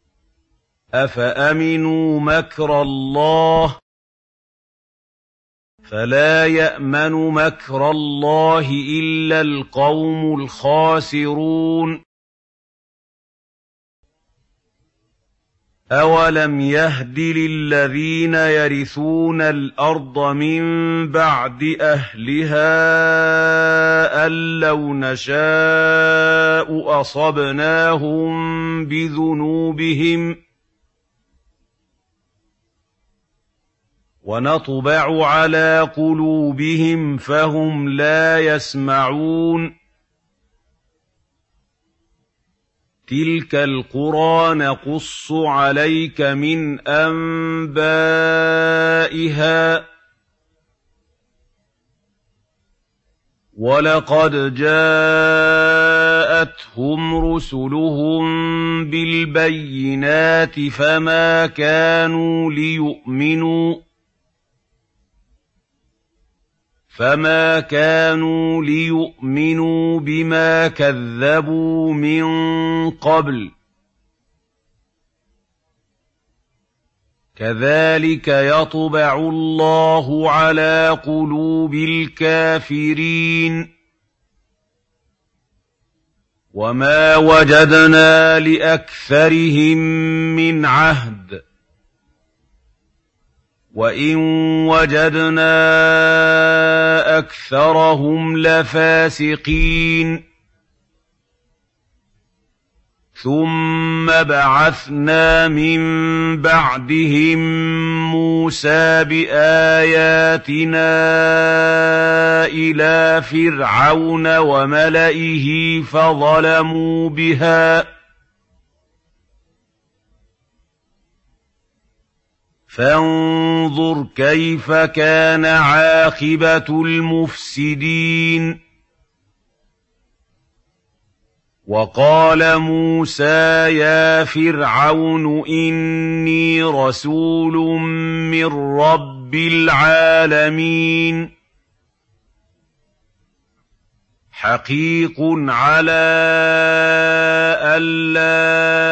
أَفَأَمِنُوا مَكْرَ اللَّهِ فلا يأمن مكر الله إلا القوم الخاسرون أولم يهد للذين يرثون الأرض من بعد أهلها أن لو نشاء أصبناهم بذنوبهم ونطبع على قلوبهم فهم لا يسمعون تلك القرى نقص عليك من أنبائها ولقد جاءتهم رسلهم بالبينات فما كانوا ليؤمنوا فما كانوا ليؤمنوا بما كذبوا من قبل كذلك يطبع الله على قلوب الكافرين وما وجدنا لأكثرهم من عهد وإن وجدنا أكثرهم لفاسقين ثم بعثنا من بعدهم موسى بآياتنا إلى فرعون وملئه فظلموا بها فانظر كيف كان عاقبة المفسدين وقال موسى يا فرعون إني رسول من رب العالمين حقيق على ألا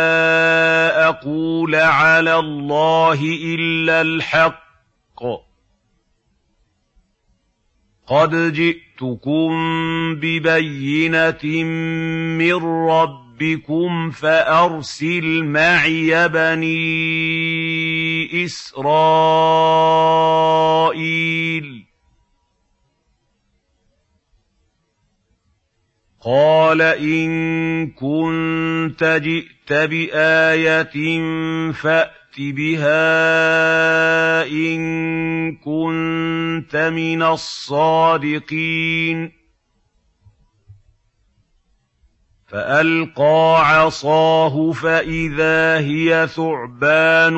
أقول على الله إلا الحق قد جئتكم ببينة من ربكم فأرسل معي بني إسرائيل قال إن كنت جئت بآية فأت بها إن كنت من الصادقين فألقى عصاه فإذا هي ثعبان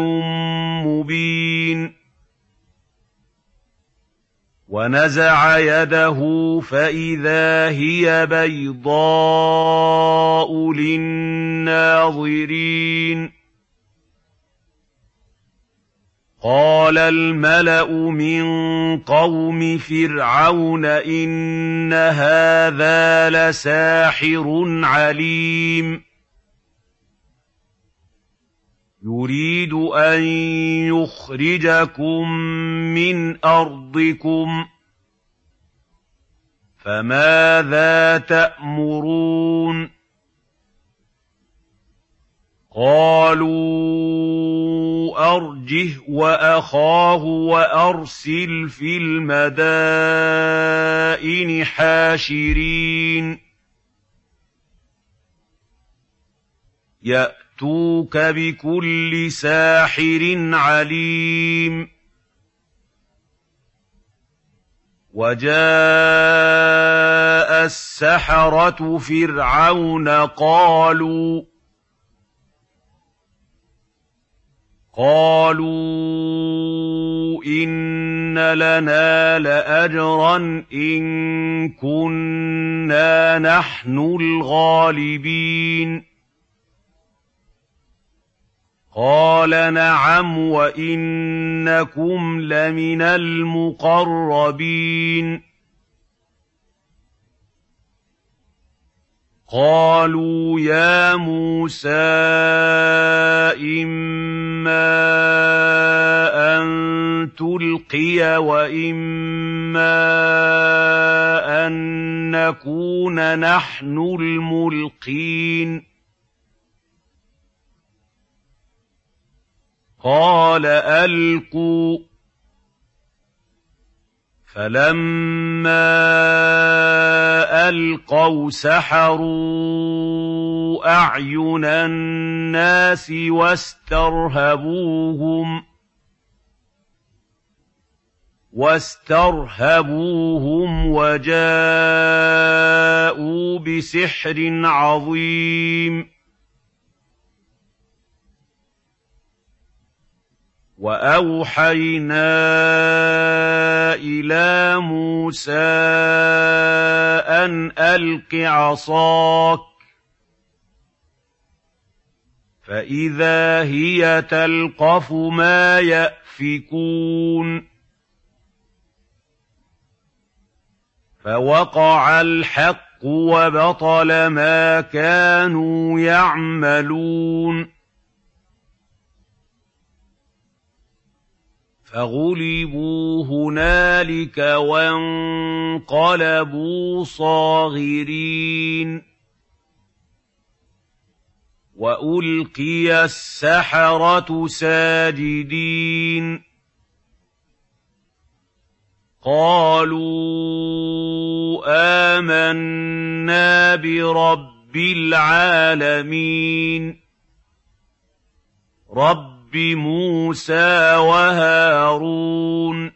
مبين ونزع يده فإذا هي بيضاء للناظرين قال الملأ من قوم فرعون إن هذا لساحر عليم يريد أن يخرجكم من أرضكم فماذا تأمرون قالوا أرجه وأخاه وأرسل في المدائن حاشرين يأتوك بكل ساحر عليم وجاء السحرة فرعون قالوا قالوا إن لنا لأجرا إن كنا نحن الغالبين قال نعم وإنكم لمن المقربين قَالُوا يَا مُوسَىٰ إِمَّا أَن تُلْقِيَ وَإِمَّا أَن نَّكُونَ نَحْنُ الْمُلْقِينَ قَالَ أَلْقُوا ۖ فَلَمَّا أَلْقَوْا سَحَرُوا أَعْيُنَ النَّاسِ وَاسْتَرْهَبُوهُمْ وَاسْتَرْهَبُوهُمْ وَجَاءُوا بِسِحْرٍ عَظِيمٍ وَأَوْحَيْنَا إِلَىٰ مُوسَىٰ أَنْ أَلْقِ عَصَاكَ فَإِذَا هِيَ تَلْقَفُ مَا يَأْفِكُونَ فَوَقَعَ الْحَقُّ وَبَطَلَ مَا كَانُوا يَعْمَلُونَ فَغُلِبُوا هُنَالِكَ وَانقَلَبُوا صَاغِرِينَ وَأُلْقِيَ السَّحَرَةُ سَاجِدِينَ قَالُوا آمَنَّا بِرَبِّ الْعَالَمِينَ رَبِّ مُوسَىٰ وَهَارُونَ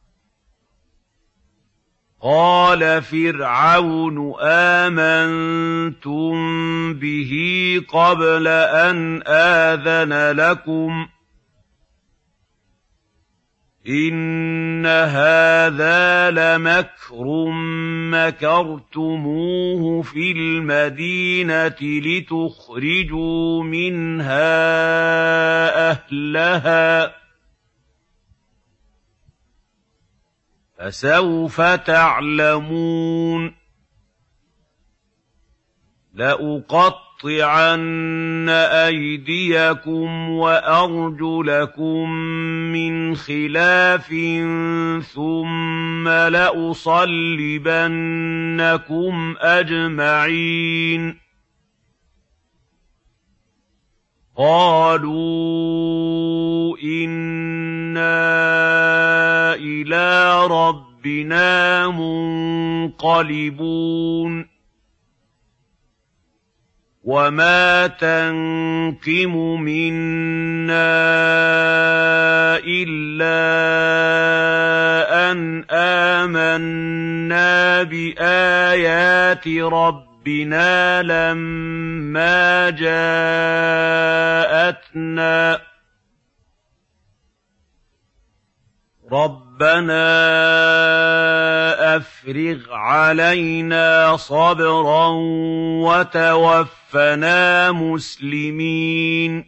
قَالَ فِرْعَوْنُ آمَنتُم بِهِ قَبْلَ أَنْ آذَنَ لَكُمْ إِنَّ هَٰذَا لَمَكْرٌ مَّكَرْتُمُوهُ فِي الْمَدِينَةِ لِتُخْرِجُوا مِنْهَا أَهْلَهَا ۖ فَسَوْفَ تَعْلَمُونَ لَأُقَطِّعَنَّ أَيْدِيَكُمْ وَأَرْجُلَكُم مِّنْ خِلَافٍ ثُمَّ لَأُصَلِّبَنَّكُمْ أَجْمَعِينَ قَالُوا إِنَّا إِلَىٰ رَبِّنَا مُنقَلِبُونَ وَمَا تَنقِمُ مِنَّا إِلَّا أَنْ آمَنَّا بِآيَاتِ رَبِّنَا لَمَّا جَاءَتْنَا رَبَّنَا أَفْرِغْ عَلَيْنَا صَبْرًا وَتَوَفَّنَا مُسْلِمِينَ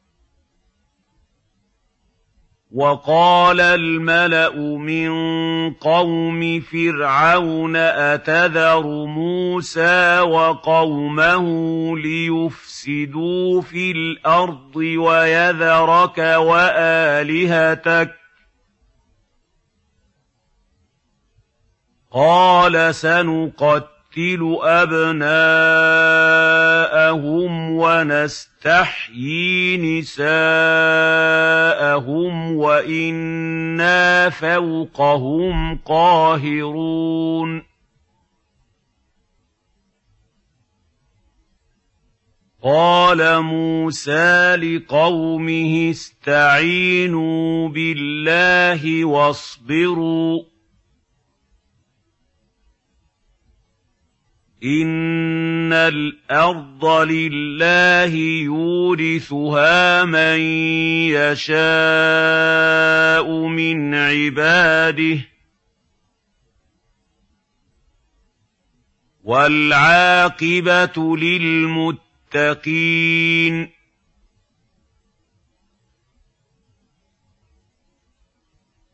وَقَالَ الْمَلَأُ مِن قَوْمِ فِرْعَوْنَ أَتَذَرُ مُوسَىٰ وَقَوْمَهُ لِيُفْسِدُوا فِي الْأَرْضِ وَيَذَرَكَ وَآلِهَتَكَ قَالَ سَنُقَتِّلُ أَبْنَاءَهُمْ وَنَسْتَحْيِي نِسَاءَهُمْ وَإِنَّا فَوْقَهُمْ قَاهِرُونَ قَالَ مُوسَىٰ لِقَوْمِهِ اسْتَعِينُوا بِاللَّهِ وَاصْبِرُوا إِنَّ الْأَرْضَ لِلَّهِ يُورِثُهَا مَن يَشَاءُ مِنْ عِبَادِهِ ۖ وَالْعَاقِبَةُ لِلْمُتَّقِينَ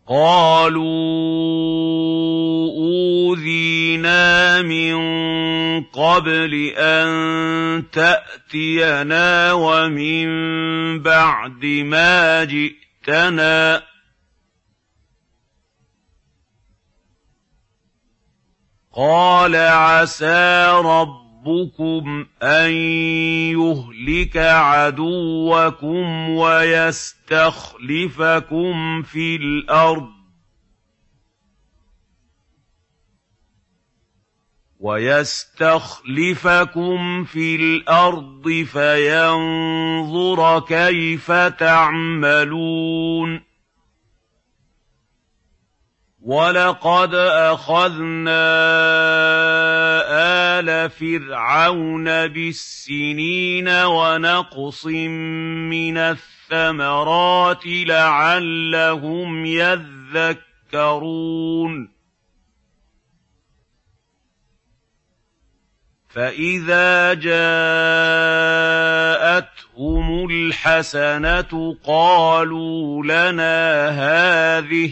قَالُوا أُوذِينَا مِن قبل أن تأتينا ومن بعد ما جئتنا قال عسى ربكم أن يهلك عدوكم ويستخلفكم في الأرض ويستخلفكم في الأرض فينظر كيف تعملون وَلَقَدْ أَخَذْنَا آلَ فِرْعَوْنَ بِالسِّنِينَ وَنَقْصٍ مِّنَ الثَّمَرَاتِ لَعَلَّهُمْ يَذَّكَّرُونَ فَإِذَا جَاءَتْهُمُ الْحَسَنَةُ قَالُوا لَنَا هَٰذِهِ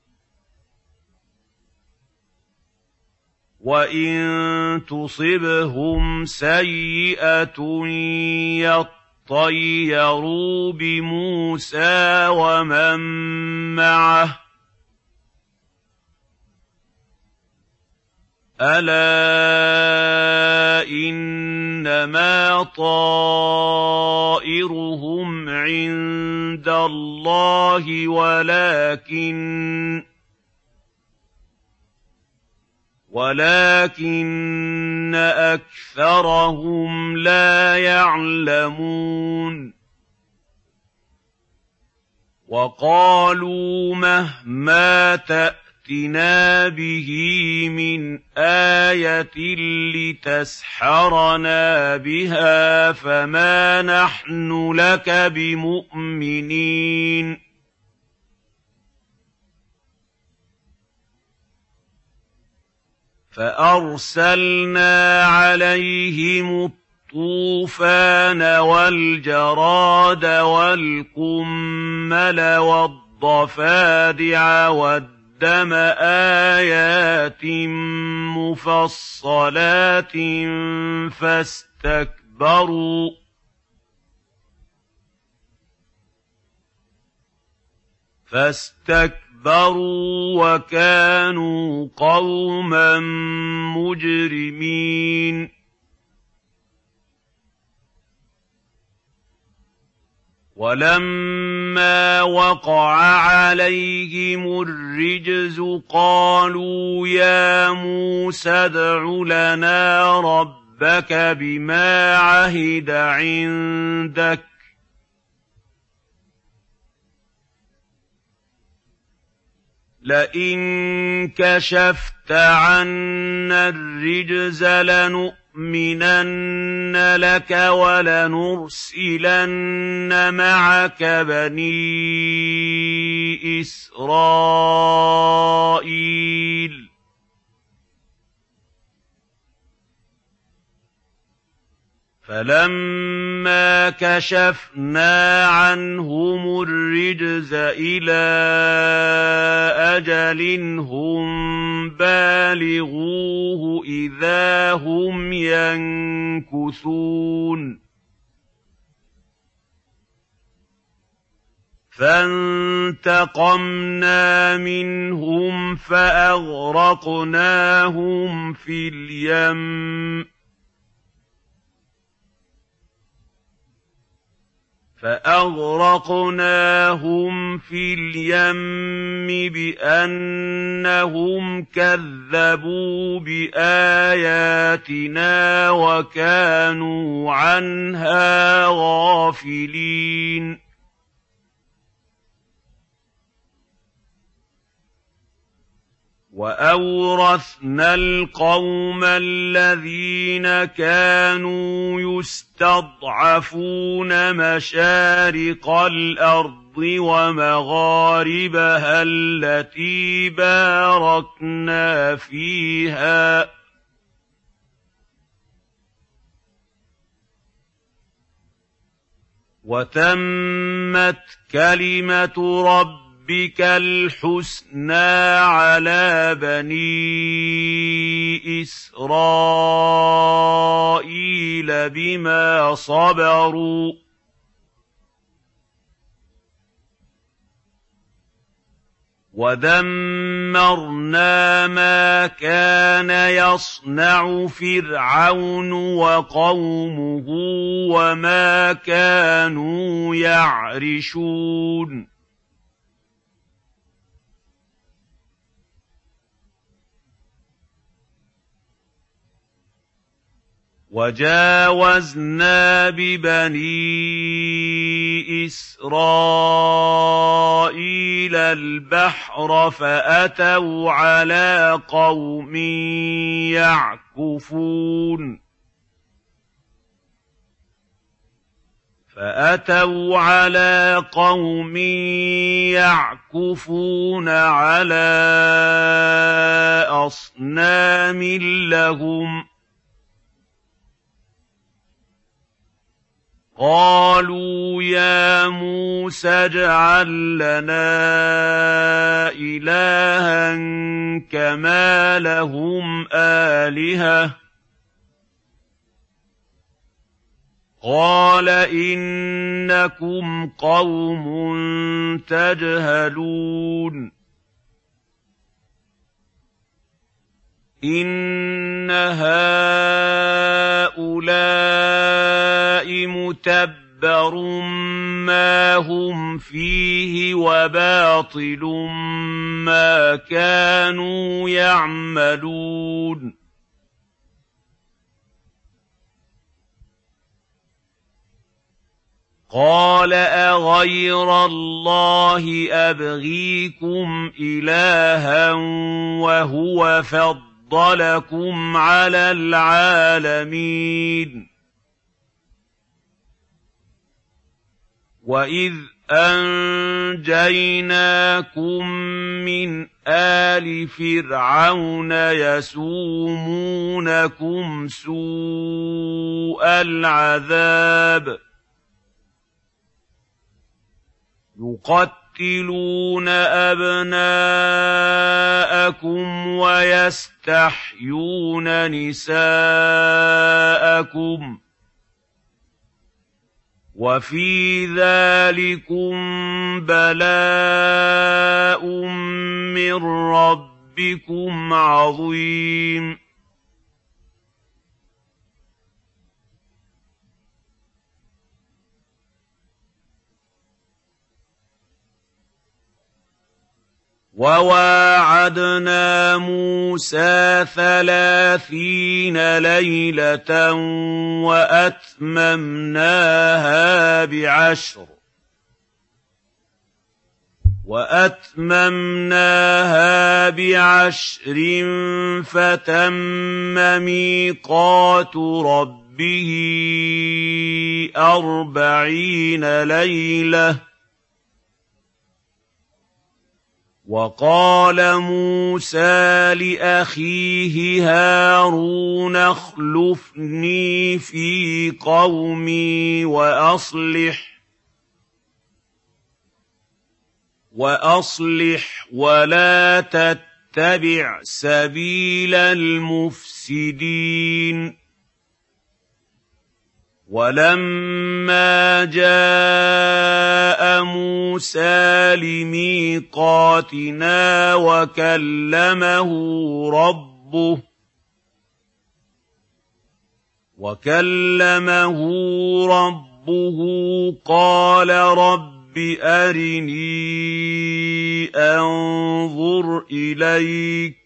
وَإِن تُصِبْهُمْ سَيِّئَةٌ يَطَّيَّرُوا بِمُوسَىٰ وَمَن مَّعَهُ أَلَا إِنَّمَا طَائِرُهُمْ عِندَ اللَّهِ وَلَٰكِنَّ وَلَٰكِنَّ أَكْثَرَهُمْ لَا يَعْلَمُونَ وَقَالُوا مَهْمَا تَأْتِنَا بِهِ مِنْ آيَةٍ لِتَسْحَرَنَا بِهَا فَمَا نَحْنُ لَكَ بِمُؤْمِنِينَ فَأَرْسَلْنَا عَلَيْهِمُ الطُّوفَانَ وَالْجَرَادَ وَالْقُمَّلَ وَالضَّفَادِعَ وَالدَّمَ آيَاتٍ مُّفَصَّلَاتٍ فَاسْتَكْبَرُوا فَاسْتَكْبَرُوا وَكَانُوا قَوْمًا مُجْرِمِينَ وَلَمَّا وَقَعَ عَلَيْهِمُ الرِّجْزُ قَالُوا يَا مُوسَى ادْعُ لَنَا رَبَّكَ بِمَا عَهِدَ عِندَكَ لئن كشفت عنا الرجز لنؤمنن لك ولنرسلن معك بني إسرائيل فَلَمَّا كَشَفْنَا عَنْهُمُ الرِّجْزَ إِلَىٰ أَجَلٍ هُم بَالِغُوهُ إِذَا هُمْ يَنكُثُونَ فَانتَقَمْنَا مِنْهُمْ فَأَغْرَقْنَاهُمْ فِي الْيَمِّ فَأَغْرَقْنَاهُمْ فِي الْيَمِّ بِأَنَّهُمْ كَذَّبُوا بِآيَاتِنَا وَكَانُوا عَنْهَا غَافِلِينَ وَأَوْرَثْنَا الْقَوْمَ الَّذِينَ كَانُوا يُسْتَضْعَفُونَ مَشَارِقَ الْأَرْضِ وَمَغَارِبَهَا الَّتِي بَارَكْنَا فِيهَا وَتَمَّتْ كَلِمَةُ رَبِّكَ ربك الحسنى على بني إسرائيل بما صبروا ودمرنا ما كان يصنع فرعون وقومه وما كانوا يعرشون وجاوزنا ببني إسرائيل البحر فأتوا على قوم يعكفون فأتوا على قوم يعكفون على أصنام لهم قالوا يا موسى اجعل لنا إلها كما لهم آلهة قال إنكم قوم تجهلون إن هؤلاء متبر ما هم فيه وباطل ما كانوا يعملون قال أغير الله أبغيكم إلها وهو فضلكم على العالمين وإذ أنجيناكم من آل فرعون يسومونكم سوء العذاب يقتلون أبناءكم ويستحيون نساءكم وفي ذلكم بلاء من ربكم عظيم وواعدنا موسى ثلاثين ليلة وأتممناها بعشر وأتممناها بعشر فتم ميقات ربه أربعين ليلة وقال موسى لأخيه هارون اخلفني في قومي وأصلح وأصلح ولا تتبع سبيل المفسدين ولما جاء موسى لميقاتنا وكلمه ربه وكلمه ربه قال رب أرني أنظر إليك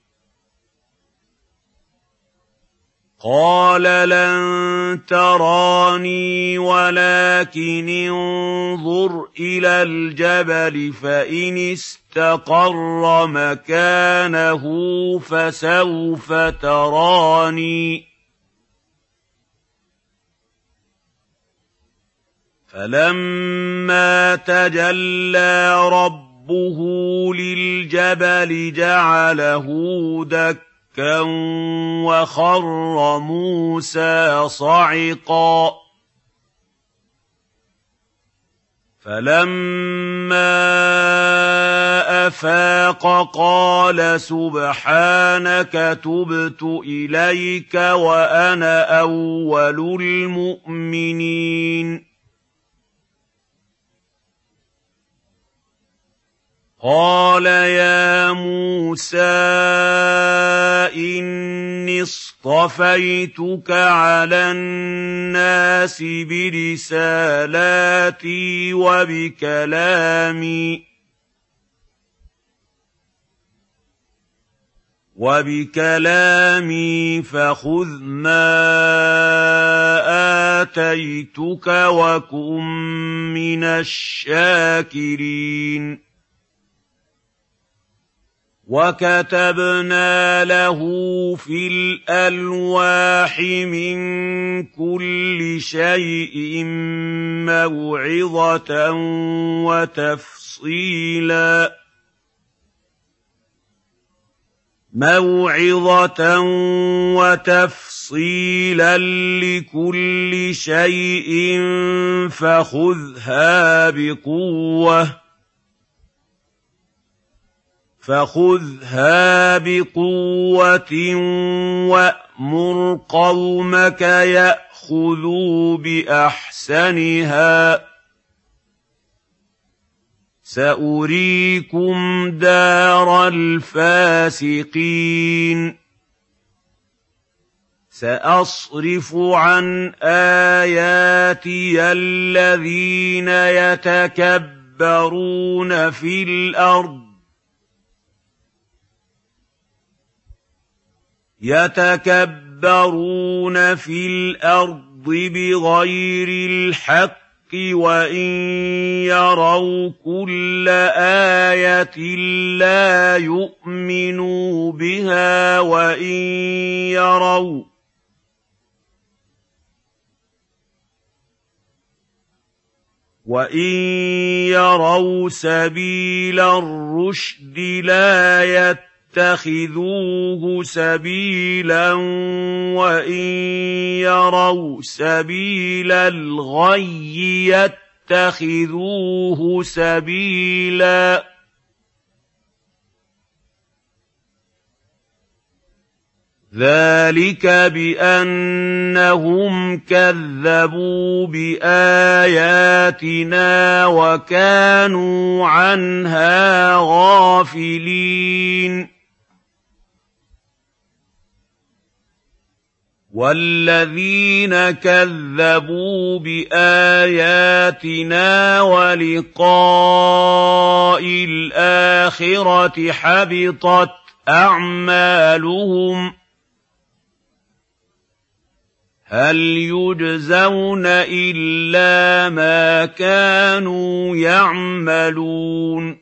قال لن تراني ولكن انظر إلى الجبل فإن استقر مكانه فسوف تراني فلما تجلى ربه للجبل جعله دكا وخر موسى صعقا فَلَمَّا أَفَاقَ قَالَ سُبْحَانَكَ تُبْتُ إِلَيْكَ وَأَنَا أَوَّلُ الْمُؤْمِنِينَ قَالَ يَا مُوسَىٰ إِنِّي اصْطَفَيْتُكَ عَلَى النَّاسِ بِرِسَالَاتِي وَبِكَلَامِي وَبِكَلَامِي فَخُذْ مَا آتَيْتُكَ وَكُن مِّنَ الشَّاكِرِينَ وَكَتَبْنَا لَهُ فِي الْأَلْوَاحِ مِن كُلِّ شَيْءٍ مَّوْعِظَةً وَتَفْصِيلًا مَوْعِظَةً وَتَفْصِيلًا لِّكُلِّ شَيْءٍ فَخُذْهَا بِقُوَّةٍ فَخُذْهَا بِقُوَّةٍ وَأْمُرْ قَوْمَكَ يَأْخُذُوا بِأَحْسَنِهَا سَأُرِيكُمْ دَارَ الْفَاسِقِينَ سَأَصْرِفُ عَنْ آيَاتِيَ الَّذِينَ يَتَكَبَّرُونَ فِي الْأَرْضِ يَتَكَبَّرُونَ فِي الْأَرْضِ بِغَيْرِ الْحَقِّ وَإِن يَرَوْا كُلَّ آيَةٍ لَّا يُؤْمِنُوا بِهَا وَإِن يَرَوْا وَإِن يَرَوْا سَبِيلَ الرُّشْدِ لَا يَتَّخِذُوهُ سَبِيلًا وَإِن يَرَوْا سَبِيلَ الْغَيِّ يَتَّخِذُوهُ سَبِيلًا ذَلِكَ بِأَنَّهُمْ كَذَّبُوا بِآيَاتِنَا وَكَانُوا عَنْهَا غَافِلِينَ وَالَّذِينَ كَذَّبُوا بِآيَاتِنَا وَلِقَاءِ الْآخِرَةِ حَبِطَتْ أَعْمَالُهُمْ هَلْ يُجْزَوْنَ إِلَّا مَا كَانُوا يَعْمَلُونَ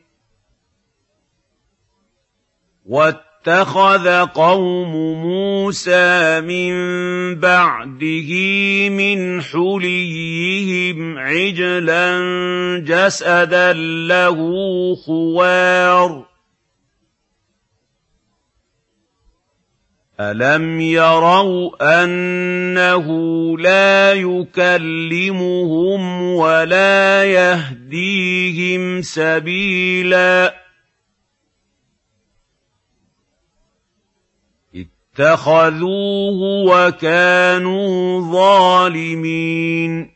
وَاتَّخَذَ قَوْمُ مُوسَىٰ مِن بَعْدِهِ مِنْ حُلِيِّهِمْ عِجْلًا جَسَدًا لَّهُ خُوَارٌ أَلَمْ يَرَوْا أَنَّهُ لَا يُكَلِّمُهُمْ وَلَا يَهْدِيهِمْ سَبِيلًا اتَّخَذُوهُ وَكَانُوا ظَالِمِينَ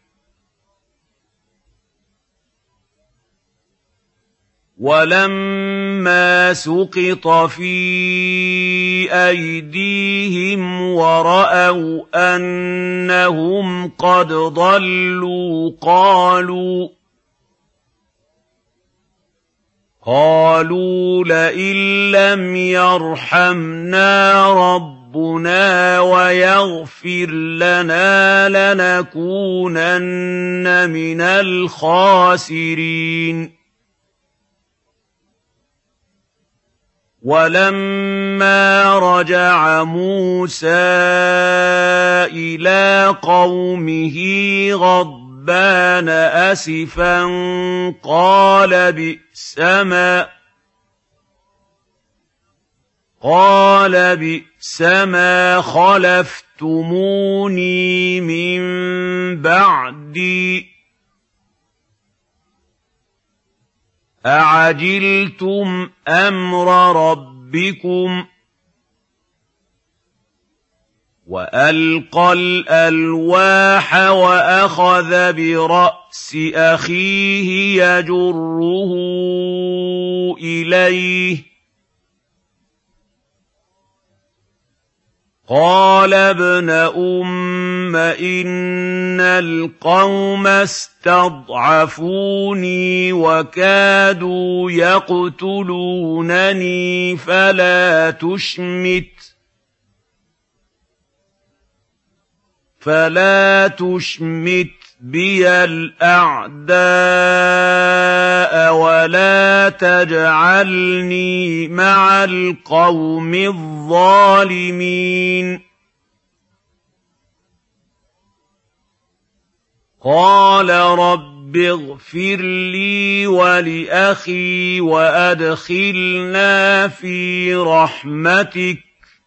وَلَمَّا سُقِطَ فِي أَيْدِيهِمْ وَرَأَوْا أَنَّهُمْ قَدْ ضَلُّوا قَالُوا قَالُوا لَئِن لَّمْ يَرْحَمْنَا رَبُّنَا وَيَغْفِرْ لَنَا لَنَكُونَنَّ مِنَ الْخَاسِرِينَ وَلَمَّا رَجَعَ مُوسَىٰ إِلَىٰ قَوْمِهِ غَضْبَانَ أَسِفًا قَالَ بِئْسَمَا قَالَ بِئْسَمَا خَلَفْتُمُونِي مِن بَعْدِي أَعَجِلْتُمْ أَمْرَ رَبِّكُمْ وَأَلْقَى الْأَلْوَاحَ وَأَخَذَ بِرَأْسِ أَخِيهِ يَجُرُّهُ إِلَيْهِ قَالَ ابْنَ أُمَّ إِنَّ الْقَوْمَ اسْتَضْعَفُونِي وَكَادُوا يَقْتُلُونَنِي فَلَا تُشْمِتْ فَلَا تُشْمِتْ بِيَ الْأَعْدَاءَ وَلَا تَجْعَلْنِي مَعَ الْقَوْمِ الظَّالِمِينَ قَالَ رَبِّ اغْفِرْ لِي وَلِأَخِي وَأَدْخِلْنَا فِي رَحْمَتِكَ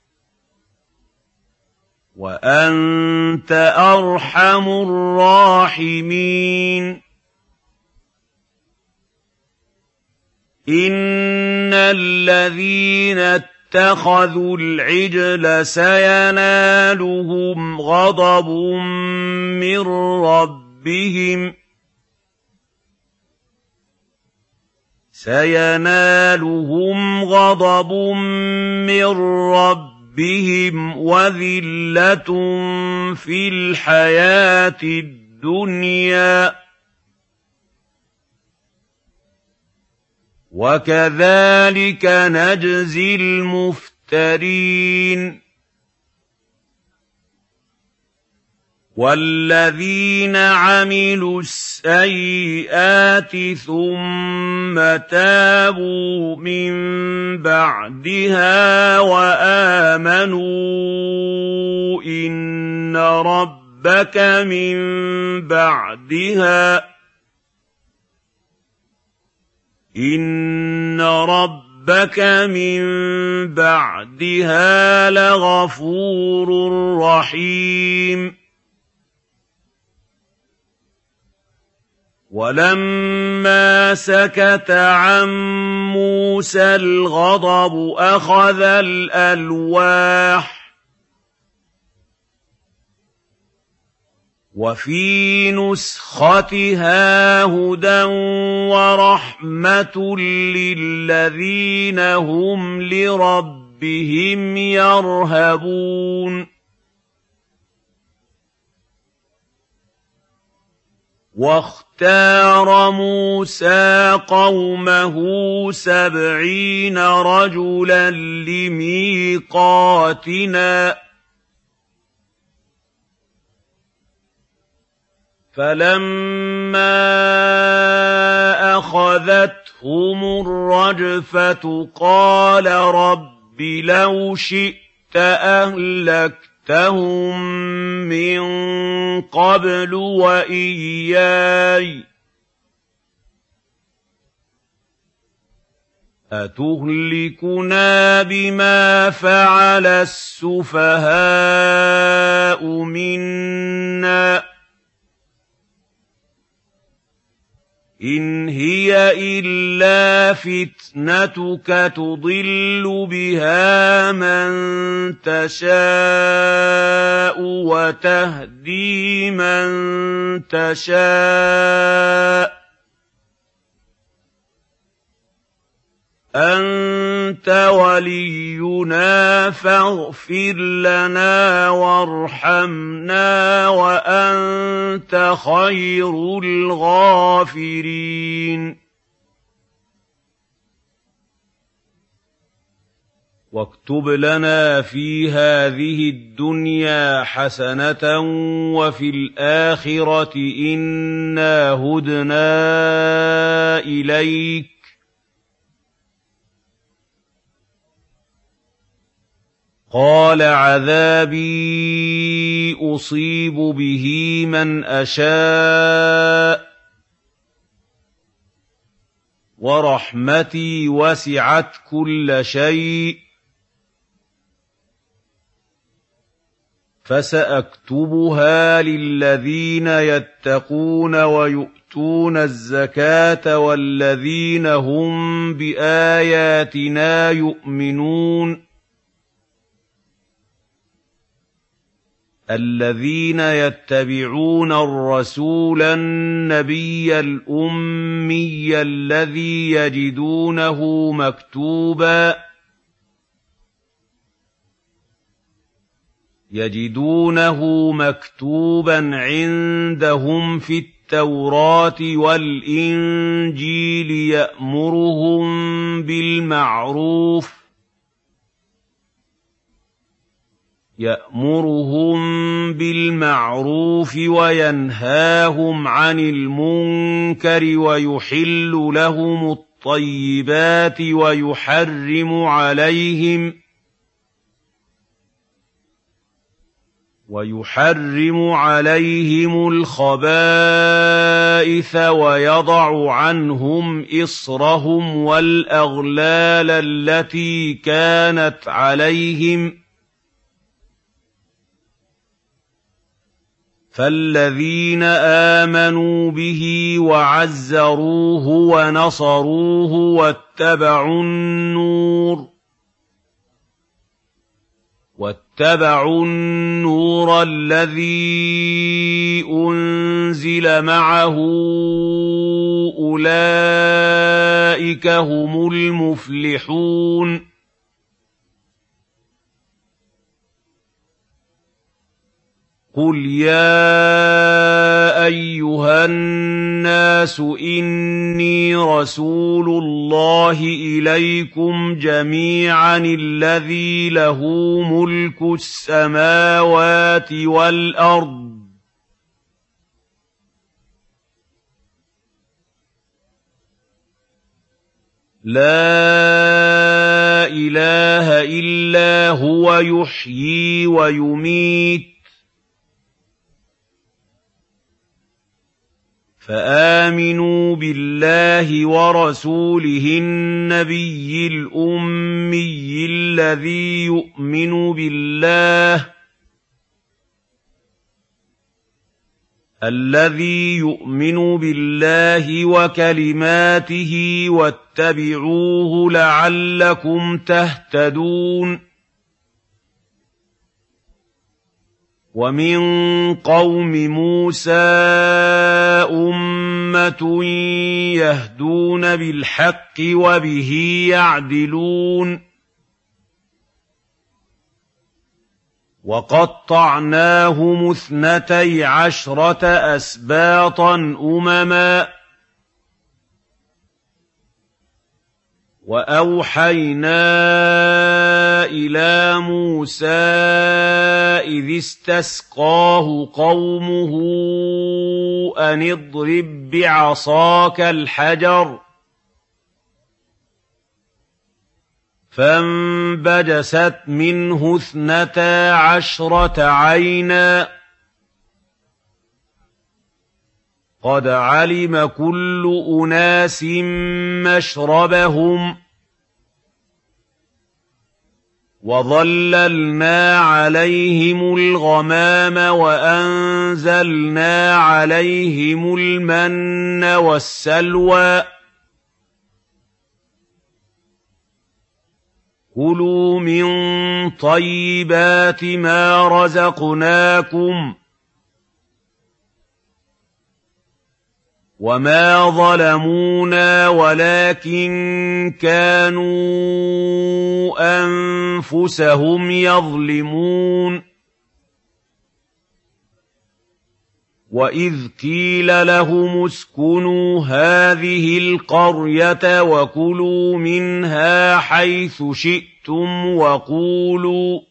وَأَنتَ أَرْحَمُ الرَّاحِمِينَ إِنَّ الَّذِينَ اتَّخَذُوا الْعِجْلَ سَيَنَالُهُمْ غَضَبٌ مِّن رَّبِّهِمْ سَيَنَالُهُمْ غَضَبٌ مِّن رَّبِّهِمْ بهم وذلة في الحياة الدنيا وكذلك نجزي المفترين والذين عملوا السيئات ثم تابوا من بعدها وآمنوا إن ربك من بعدها إن ربك من بعدها لغفور رحيم وَلَمَّا سَكَتَ عَن مُّوسَى الْغَضَبُ أَخَذَ الْأَلْوَاحَ وَفِي نُسْخَتِهَا هُدًى وَرَحْمَةٌ لِّلَّذِينَ هُمْ لِرَبِّهِمْ يَرْهَبُونَ وَاخْتَارَ مُوسَىٰ قَوْمَهُ سَبْعِينَ رَجُلًا لِّمِيقَاتِنَا ۖ فَلَمَّا أَخَذَتْهُمُ الرَّجْفَةُ قَالَ رَبِّ لَوْ شِئْتَ أَهْلَكْتَهُم مِّن قَبْلُ وَإِيَّايَ أَتُهْلِكُنَا بِمَا فَعَلَ السُّفَهَاءُ مِنَّا إِنْ هِيَ إِلَّا فِتْنَتُكَ تُضِلُّ بِهَا مَن تَشَاءُ وَتَهْدِي مَن تَشَاءُ أَنتَ وَلِيُّنَا فَاغْفِرْ لَنَا وَارْحَمْنَا وَأَنتَ خَيْرُ الْغَافِرِينَ وَاكْتُبْ لَنَا فِي هَٰذِهِ الدُّنْيَا حَسَنَةً وَفِي الْآخِرَةِ إِنَّا هُدْنَا إِلَيْكَ قَالَ عَذَابِي أُصِيبُ بِهِ مَنْ أَشَاءُ وَرَحْمَتِي وَسِعَتْ كُلَّ شَيْءٍ فَسَأَكْتُبُهَا لِلَّذِينَ يَتَّقُونَ وَيُؤْتُونَ ويؤتون الزكاة والذين هم بآياتنا يؤمنون الذين يتبعون الرسول النبي الأمي الذي يجدونه مكتوبا يجدونه مكتوبا عندهم في التوراة والإنجيل يأمرهم بالمعروف يأمرهم بالمعروف وينهاهم عن المنكر ويحل لهم الطيبات ويحرم عليهم ويحرم عليهم الخبائث ويضع عنهم إصرهم والأغلال التي كانت عليهم فالذين آمنوا به وعزروه ونصروه واتبعوا النور واتبعوا النور الذي أنزل معه أولئك هم المفلحون قل يا أيها الناس إني رسول الله إليكم جميعا الذي له ملك السماوات والأرض لا إله إلا هو يحيي ويميت فآمنوا بالله ورسوله النبي الأمي الذي يؤمن بالله الذي يؤمن بالله وكلماته واتبعوه لعلكم تهتدون ومن قوم موسى أمة يهدون بالحق وبه يعدلون وقطعناهم اثنتي عشرة أسباطا أمما وأوحينا إلى موسى إذ استسقاه قومه أن اضرب بعصاك الحجر فانبجست منه اثنتا عشرة عينا قد علم كل أناس مشربهم وظللنا عليهم الغمام وأنزلنا عليهم المن والسلوى كلوا من طيبات ما رزقناكم وما ظلمونا ولكن كانوا أنفسهم يظلمون وإذ قيل لهم اسكنوا هذه القرية وكلوا منها حيث شئتم وقولوا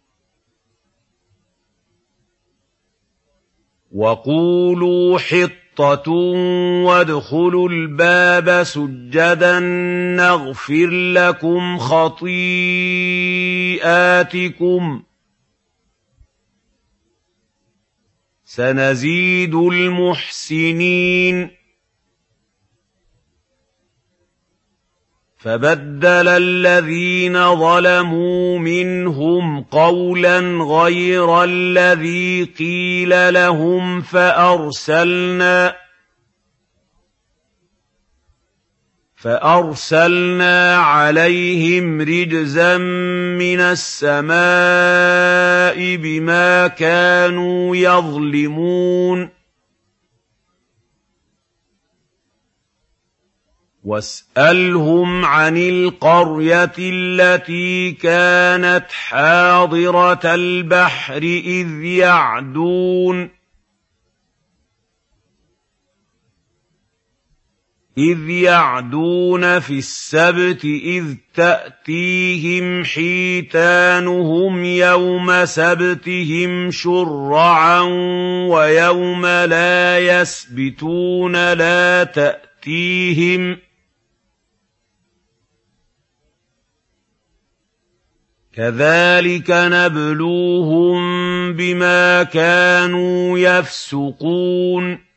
وقولوا حطة وادخلوا الباب سجدا نغفر لكم خطيئاتكم سنزيد المحسنين فبدل الذين ظلموا منهم قولا غير الذي قيل لهم فأرسلنا فَأَرْسَلْنَا عَلَيْهِمْ رِجْزًا مِّنَ السَّمَاءِ بِمَا كَانُوا يَظْلِمُونَ وَاسْأَلْهُمْ عَنِ الْقَرْيَةِ الَّتِي كَانَتْ حَاضِرَةَ الْبَحْرِ إِذْ يَعْدُونَ إِذْ يَعْدُونَ فِي السَّبْتِ إِذْ تَأْتِيهِمْ حِيتَانُهُمْ يَوْمَ سَبْتِهِمْ شُرَّعًا وَيَوْمَ لَا يَسْبِتُونَ لَا تَأْتِيهِمْ ۚ كَذَٰلِكَ نَبْلُوهُم بِمَا كَانُوا يَفْسُقُونَ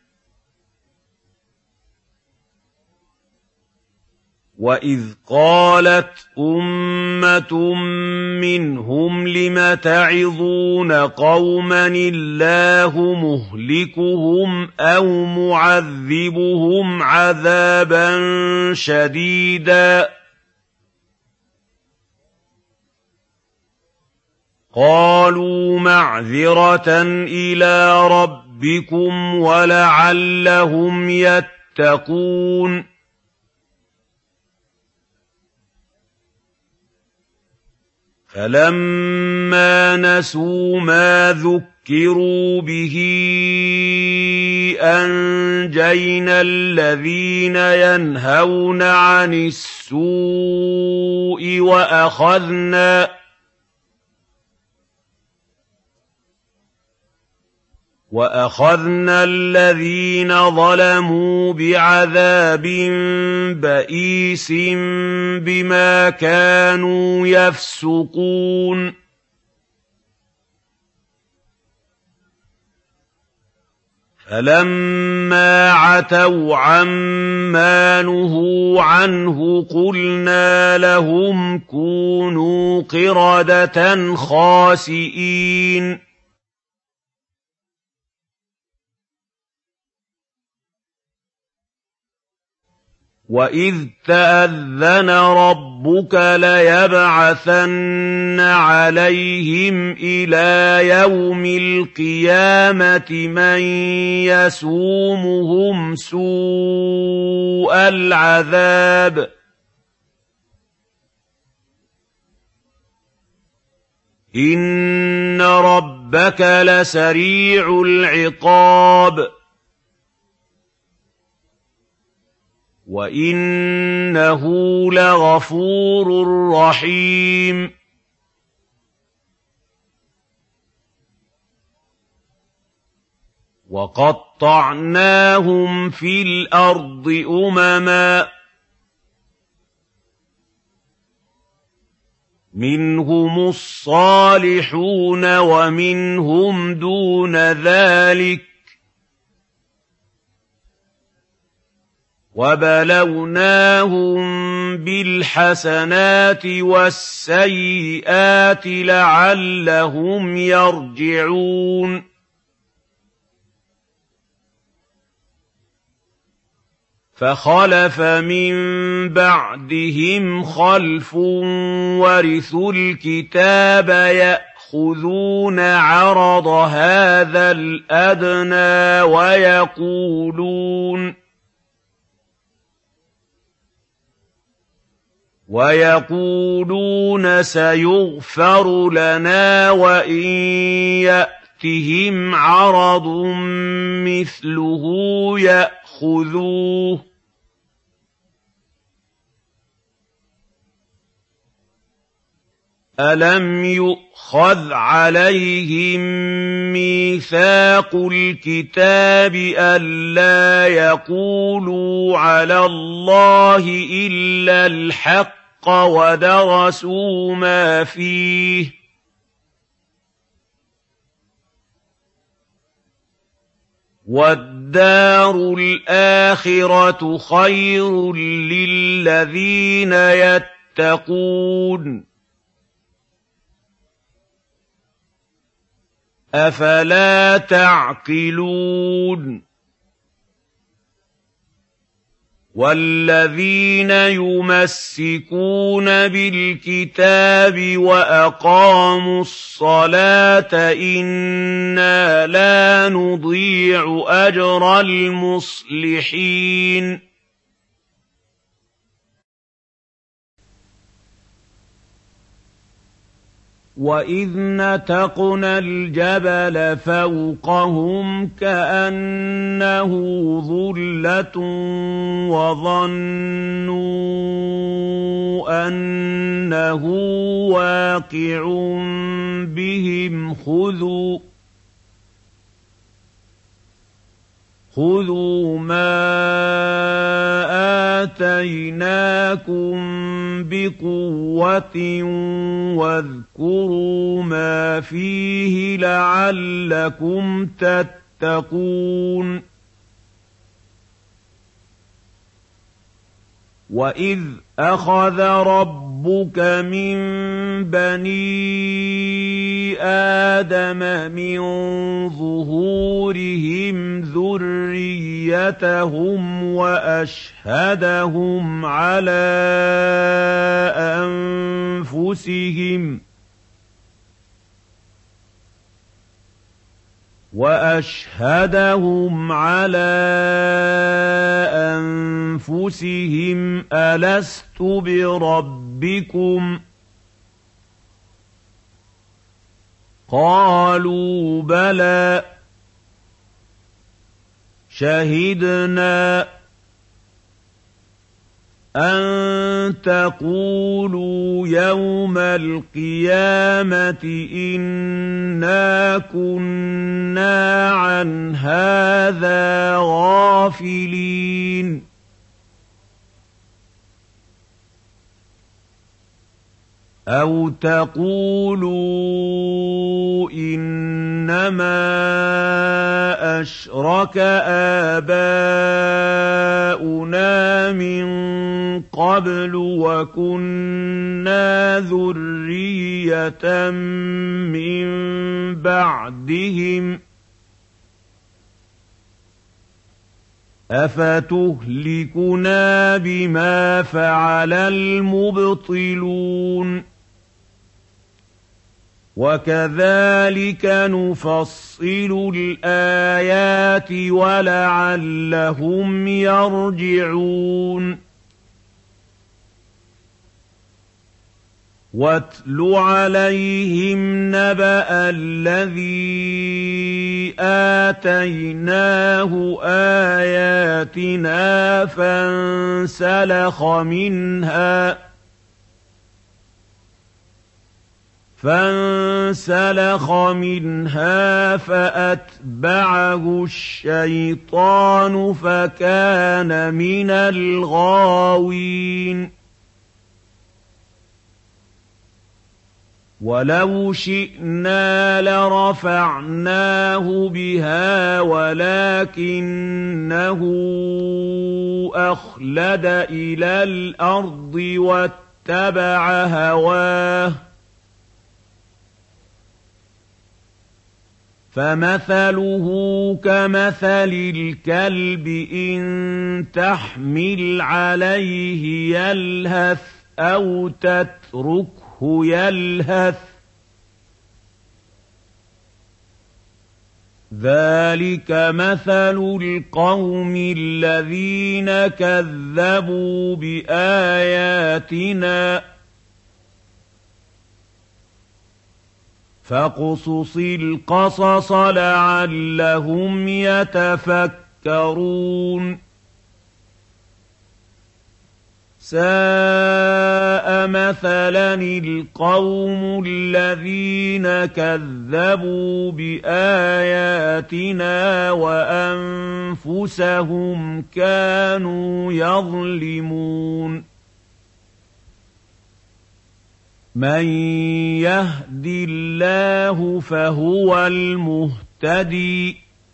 وَإِذْ قَالَتْ أُمَّةٌ مِّنْهُمْ لِمَ تَعِظُونَ قَوْمًا اللَّهُ مُهْلِكُهُمْ أَوْ مُعَذِّبُهُمْ عَذَابًا شَدِيدًا قَالُوا مَعْذِرَةً إِلَىٰ رَبِّكُمْ وَلَعَلَّهُمْ يَتَّقُونَ فَلَمَّا نَسُوا مَا ذُكِّرُوا بِهِ أَنجَيْنَا الَّذِينَ يَنْهَوْنَ عَنِ السُّوءِ وَأَخَذْنَا وَأَخَذْنَا الَّذِينَ ظَلَمُوا بِعَذَابٍ بَئِيسٍ بِمَا كَانُوا يَفْسُقُونَ فَلَمَّا عَتَوْا عَمَّا نُهُوا عَنْهُ قُلْنَا لَهُمْ كُونُوا قِرَدَةً خَاسِئِينَ وَإِذْ تَأَذَّنَ رَبُّكَ لَيَبْعَثَنَّ عَلَيْهِمْ إِلَىٰ يَوْمِ الْقِيَامَةِ مَن يَسُومُهُمْ سُوءَ الْعَذَابِ إِنَّ رَبَّكَ لَسَرِيعُ الْعِقَابِ وَإِنَّهُ لَغَفُورٌ رَّحِيمٌ وَقَطَّعْنَاهُمْ فِي الْأَرْضِ أُمَمًا مِّنْهُمُ الصَّالِحُونَ وَمِنْهُمْ دُونَ ذَٰلِكَ وَبَلَوْنَاهُم بِالْحَسَنَاتِ وَالسَّيِّئَاتِ لَعَلَّهُمْ يَرْجِعُونَ فَخَلَفَ مِن بَعْدِهِمْ خَلْفٌ وَرِثُوا الْكِتَابَ يَأْخُذُونَ عَرَضَ هَٰذَا الْأَدْنَىٰ وَيَقُولُونَ وَيَقُولُونَ سَيُغْفَرُ لَنَا وَإِن يَأْتِهِمْ عَرَضٌ مِّثْلُهُ يَأْخُذُوهُ ۚ أَلَمْ يُؤْخَذْ عَلَيْهِم مِّيثَاقُ الْكِتَابِ أَلَّا يَقُولُوا عَلَى اللَّهِ إِلَّا الْحَقَّ وَدَرَسُوا مَا فِيهِ ۗ وَالدَّارُ الْآخِرَةُ خَيْرٌ لِّلَّذِينَ يَتَّقُونَ ۗ أَفَلَا تَعْقِلُونَ وَالَّذِينَ يُمَسِّكُونَ بِالْكِتَابِ وَأَقَامُوا الصَّلَاةَ إِنَّا لَا نُضِيعُ أَجْرَ الْمُصْلِحِينَ وَإِذْ نَتَقْنَا الْجَبَلَ فَوْقَهُمْ كَأَنَّهُ ظُلَّةٌ وَظَنُّوا أَنَّهُ وَاقِعٌ بِهِمْ خُذُوا خُذُوا مَا آتَيْنَاكُم بِقُوَّةٍ وَاذْكُرُوا مَا فِيهِ لَعَلَّكُمْ تَتَّقُونَ وَإِذْ أَخَذَ رَبُّكَ مِن بَنِي آدَمَ مِن ظُهُورِهِمْ ذُرِّيَّتَهُمْ وَأَشْهَدَهُمْ عَلَىٰ أَنفُسِهِمْ وَأَشْهَدَهُمْ عَلَىٰ أَنفُسِهِمْ أَلَسْتُ بِرَبِّكُمْ ۖ قَالُوا بَلَىٰ شَهِدْنَا أَن تَقُولُوا يَوْمَ الْقِيَامَةِ إِنَّا كُنَّا عَنْ هَٰذَا غَافِلِينَ أَوْ تَقُولُوا إِنَّمَا أَشْرَكَ آبَاؤُنَا مِن قَبْلُ وَكُنَّا ذُرِّيَّةً مِّن بَعْدِهِمْ ۖ أَفَتُهْلِكُنَا بِمَا فَعَلَ الْمُبْطِلُونَ وَكَذَٰلِكَ نُفَصِّلُ الْآيَاتِ وَلَعَلَّهُمْ يَرْجِعُونَ وَاتْلُ عَلَيْهِمْ نَبَأَ الَّذِي آتَيْنَاهُ آيَاتِنَا فَانسَلَخَ مِنْهَا فانسلخ منها فأتبعه الشيطان فكان من الغاوين ولو شئنا لرفعناه بها ولكنه أخلد إلى الأرض واتبع هواه فَمَثَلُهُ كَمَثَلِ الْكَلْبِ إِن تَحْمِلْ عَلَيْهِ يَلْهَثْ أَوْ تَتْرُكْهُ يَلْهَث ۚ ذَلِكَ مَثَلُ الْقَوْمِ الَّذِينَ كَذَّبُوا بِآيَاتِنَا ۚ فَاقْصُصِ الْقَصَصَ لَعَلَّهُمْ يَتَفَكَّرُونَ سَاءَ مَثَلًا الْقَوْمُ الَّذِينَ كَذَّبُوا بِآيَاتِنَا وَأَنفُسَهُمْ كَانُوا يَظْلِمُونَ مَن يَهْدِ اللَّهُ فَهُوَ الْمُهْتَدِي ۖ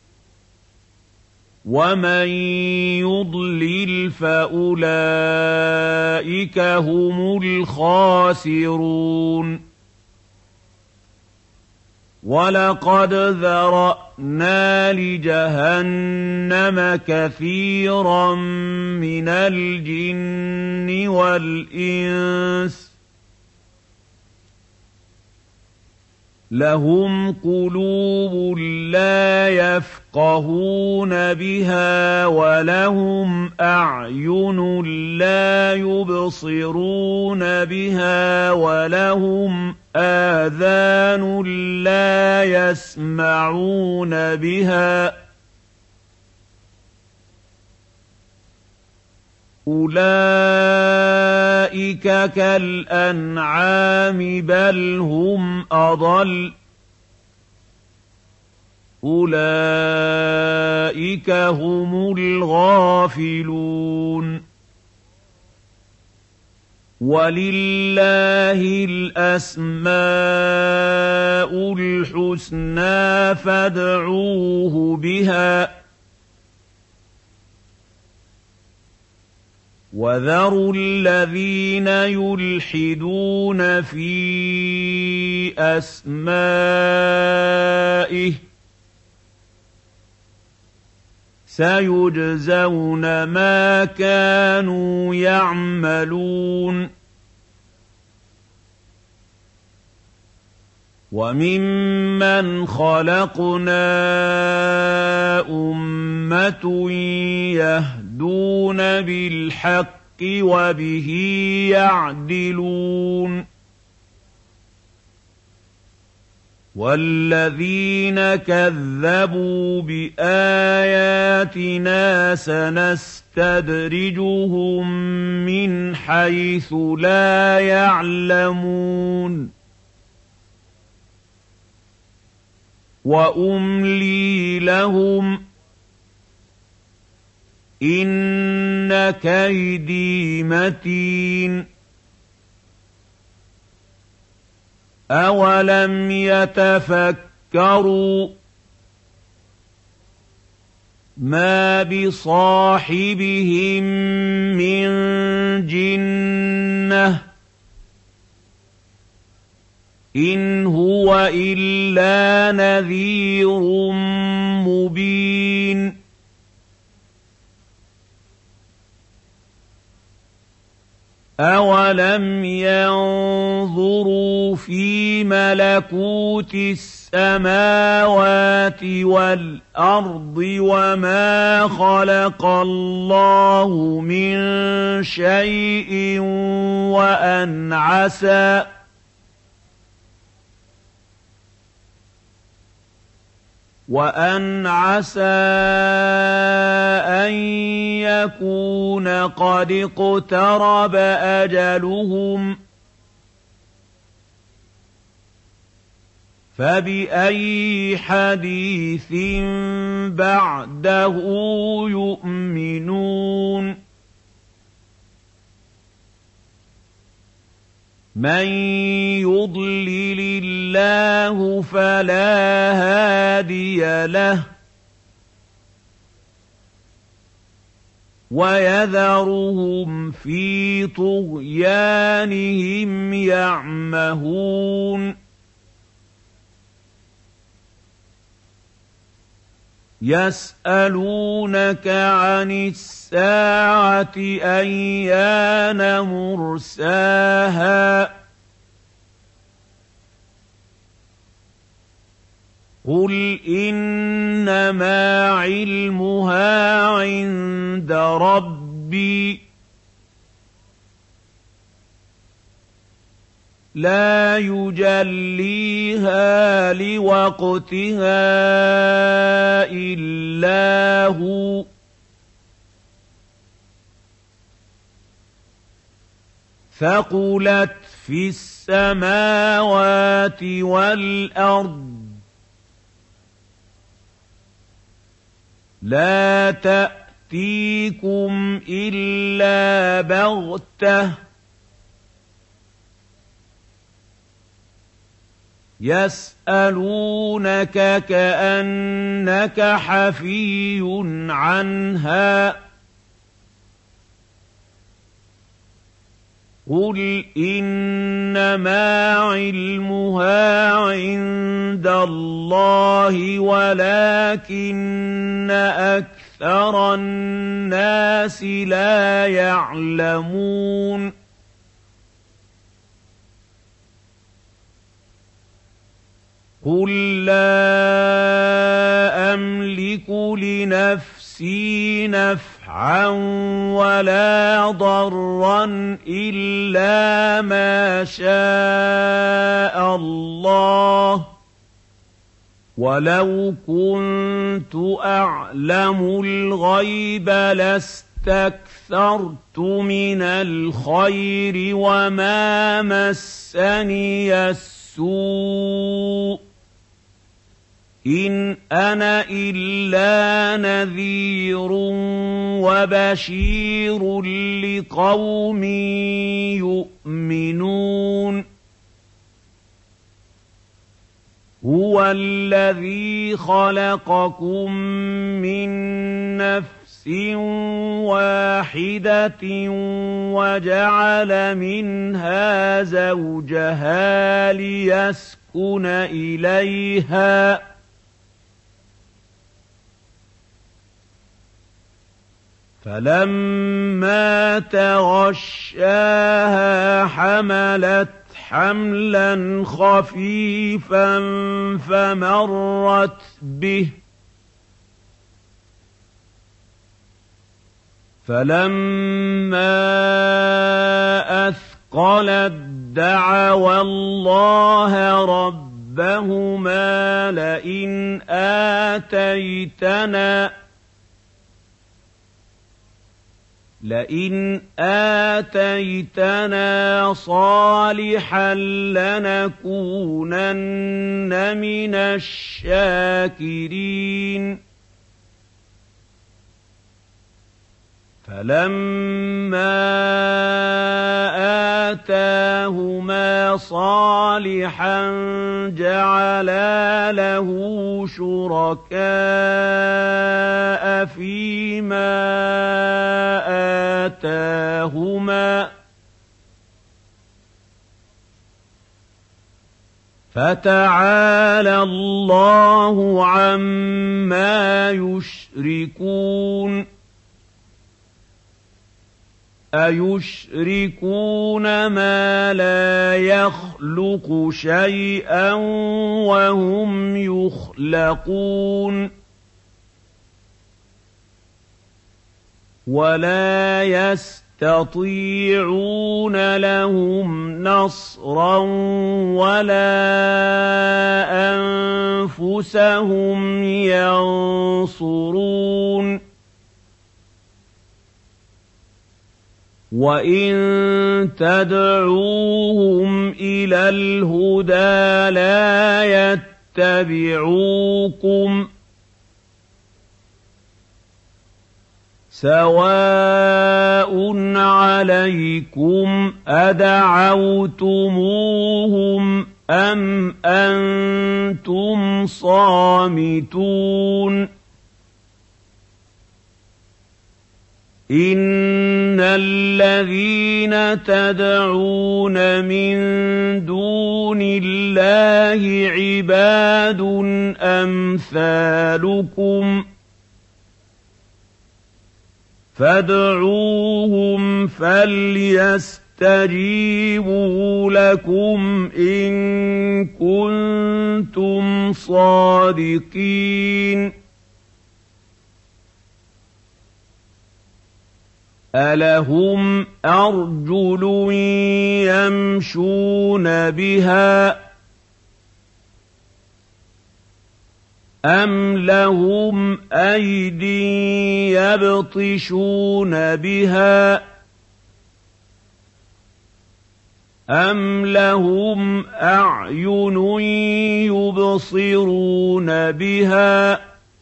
وَمَن يُضْلِلْ فَأُولَٰئِكَ هُمُ الْخَاسِرُونَ وَلَقَدْ ذَرَأْنَا لِجَهَنَّمَ كَثِيرًا مِنَ الْجِنِّ وَالْإِنسِ لَهُمْ قُلُوبٌ لَّا يَفْقَهُونَ بِهَا وَلَهُمْ أَعْيُنٌ لَّا يُبْصِرُونَ بِهَا وَلَهُمْ آذَانٌ لَّا يَسْمَعُونَ بِهَا أُولَٰئِكَ كَالْأَنْعَامِ بَلْ هُمْ أَضَلُّ أُولَٰئِكَ هُمُ الْغَافِلُونَ وَلِلَّهِ الْأَسْمَاءُ الْحُسْنَىٰ فَادْعُوهُ بِهَا وَذَرُوا الَّذِينَ يُلْحِدُونَ فِي أَسْمَائِهِ سَيُجْزَوْنَ مَا كَانُوا يَعْمَلُونَ وَمِمَّنْ خَلَقْنَا أُمَّةٌ يَهْدُونَ بِالْحَقِّ وَبِهِ يَعْدِلُونَ وَالَّذِينَ كَذَّبُوا بِآيَاتِنَا سَنَسْتَدْرِجُهُم مِّنْ حَيْثُ لَا يَعْلَمُونَ وَأُمْلِي لَهُمْ إِنَّ كَيْدِي مَتِينٌ أَوَلَمْ يَتَفَكَّرُوا مَا بِصَاحِبِهِم مِّن جِنَّةٍ إِنْ هُوَ إِلَّا نَذِيرٌ مُّبِينٌ أَوَلَمْ يَنظُرُوا فِي مَلَكُوتِ السَّمَاوَاتِ وَالْأَرْضِ وَمَا خَلَقَ اللَّهُ مِن شَيْءٍ وَأَنْ عَسَىٰ وَأَنْ عَسَىٰ أَن يَكُونَ قَدِ اقْتَرَبَ أَجَلُهُمْ فَبِأَيِّ حَدِيثٍ بَعْدَهُ يُؤْمِنُونَ مَن يُضْلِلِ اللَّهُ فَلَا هَادِيَ لَهُ وَيَذَرُهُمْ فِي طُغْيَانِهِمْ يَعْمَهُونَ يَسْأَلُونَكَ عَنِ السَّاعَةِ أَيَّانَ مُرْسَاهَا قُلْ إِنَّمَا عِلْمُهَا عِندَ رَبِّي لَا يُجَلِّيهَا لِوَقْتِهَا إِلَّا هُوَ ثَقُلَتْ فِي السَّمَاوَاتِ وَالْأَرْضِ لَا تَأْتِيكُمْ إِلَّا بَغْتَةً يَسْأَلُونَكَ كَأَنَّكَ حَفِيٌّ عَنْهَا قُلْ إِنَّمَا عِلْمُهَا عِندَ اللَّهِ وَلَٰكِنَّ أَكْثَرَ النَّاسِ لَا يَعْلَمُونَ قُل لَّا أَمْلِكُ لِنَفْسِي نَفْعًا وَلَا ضَرًّا إِلَّا مَا شَاءَ اللَّهُ وَلَوْ كُنتُ أَعْلَمُ الْغَيْبَ لَاسْتَكْثَرْتُ مِنَ الْخَيْرِ وَمَا مَسَّنِيَ السُّوءُ إِنْ أَنَا إِلَّا نَذِيرٌ وَبَشِيرٌ لِقَوْمٍ يُؤْمِنُونَ هُوَ الَّذِي خَلَقَكُم مِّن نَّفْسٍ وَاحِدَةٍ وَجَعَلَ مِنْهَا زَوْجَهَا لِيَسْكُنَ إِلَيْهَا فَلَمَّا تَغَشَّاهَا حَمَلَتْ حَمْلًا خَفِيفًا فَمَرَّتْ بِهِ فَلَمَّا أَثْقَلَت دَّعَوَا اللَّهَ رَبَّهُمَا لَئِنْ آتَيْتَنَا لئن آتيتنا صالحا لنكونن من الشاكرين فلما آتاهما صالحا جعلا له شركاء فيما آتاهما فتعالى الله عما يشركون أَيُشْرِكُونَ مَا لَا يَخْلُقُ شَيْئًا وَهُمْ يُخْلَقُونَ وَلَا يَسْتَطِيعُونَ لَهُمْ نَصْرًا وَلَا أَنفُسَهُمْ يَنصُرُونَ وَإِن تَدْعُوهُمْ إِلَى الْهُدَىٰ لَا يَتَّبِعُوكُمْ سَوَاءٌ عَلَيْكُمْ أَدَعَوْتُمُوهُمْ أَمْ أَنتُمْ صَامِتُونَ إِنَّ الَّذِينَ تَدْعُونَ مِن دُونِ اللَّهِ عِبَادٌ أَمْثَالُكُمْ فَادْعُوهُمْ فَلْيَسْتَجِيبُوا لَكُمْ إِن كُنتُمْ صَادِقِينَ أَلَهُمْ أَرْجُلٌ يَمْشُونَ بِهَا أَمْ لَهُمْ أَيْدٍ يَبْطِشُونَ بِهَا أَمْ لَهُمْ أَعْيُنٌ يُبْصِرُونَ بِهَا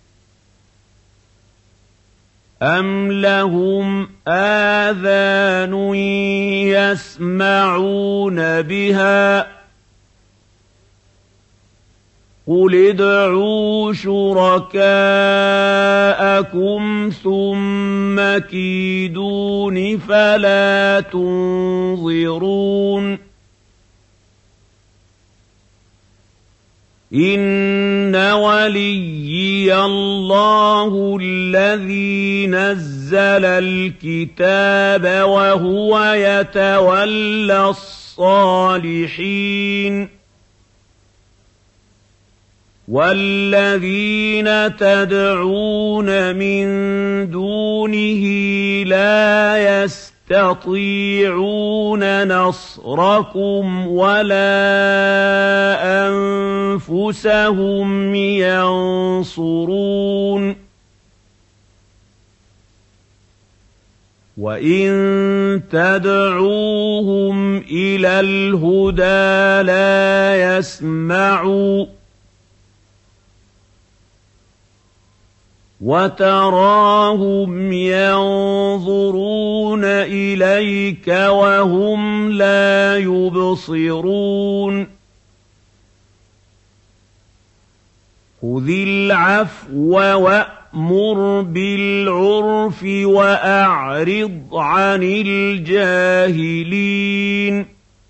أَمْ لَهُمْ آذَانٌ يَسْمَعُونَ بِهَا قُلِ ادْعُوا شُرَكَاءَكُمْ ثُمَّ كِيدُونِ فَلَا تُنظِرُونِ إِنَّ وَلِيِّيَ اللَّهُ الَّذِي نَزَّلَ الْكِتَابَ وَهُوَ يَتَوَلَّى الصَّالِحِينَ وَالَّذِينَ تَدْعُونَ مِن دُونِهِ لَا يَسْتَطِيعُونَ نَصْرَكُمْ وَلَا أَنفُسَهُمْ يَنصُرُونَ وَإِن تَدْعُوهُمْ إِلَى الْهُدَىٰ لَا يَسْمَعُوا وَتَرَاهُمْ يَنظُرُونَ إِلَيْكَ وَهُمْ لَا يُبْصِرُونَ خُذِ الْعَفْوَ وَأْمُرْ بِالْعُرْفِ وَأَعْرِضْ عَنِ الْجَاهِلِينَ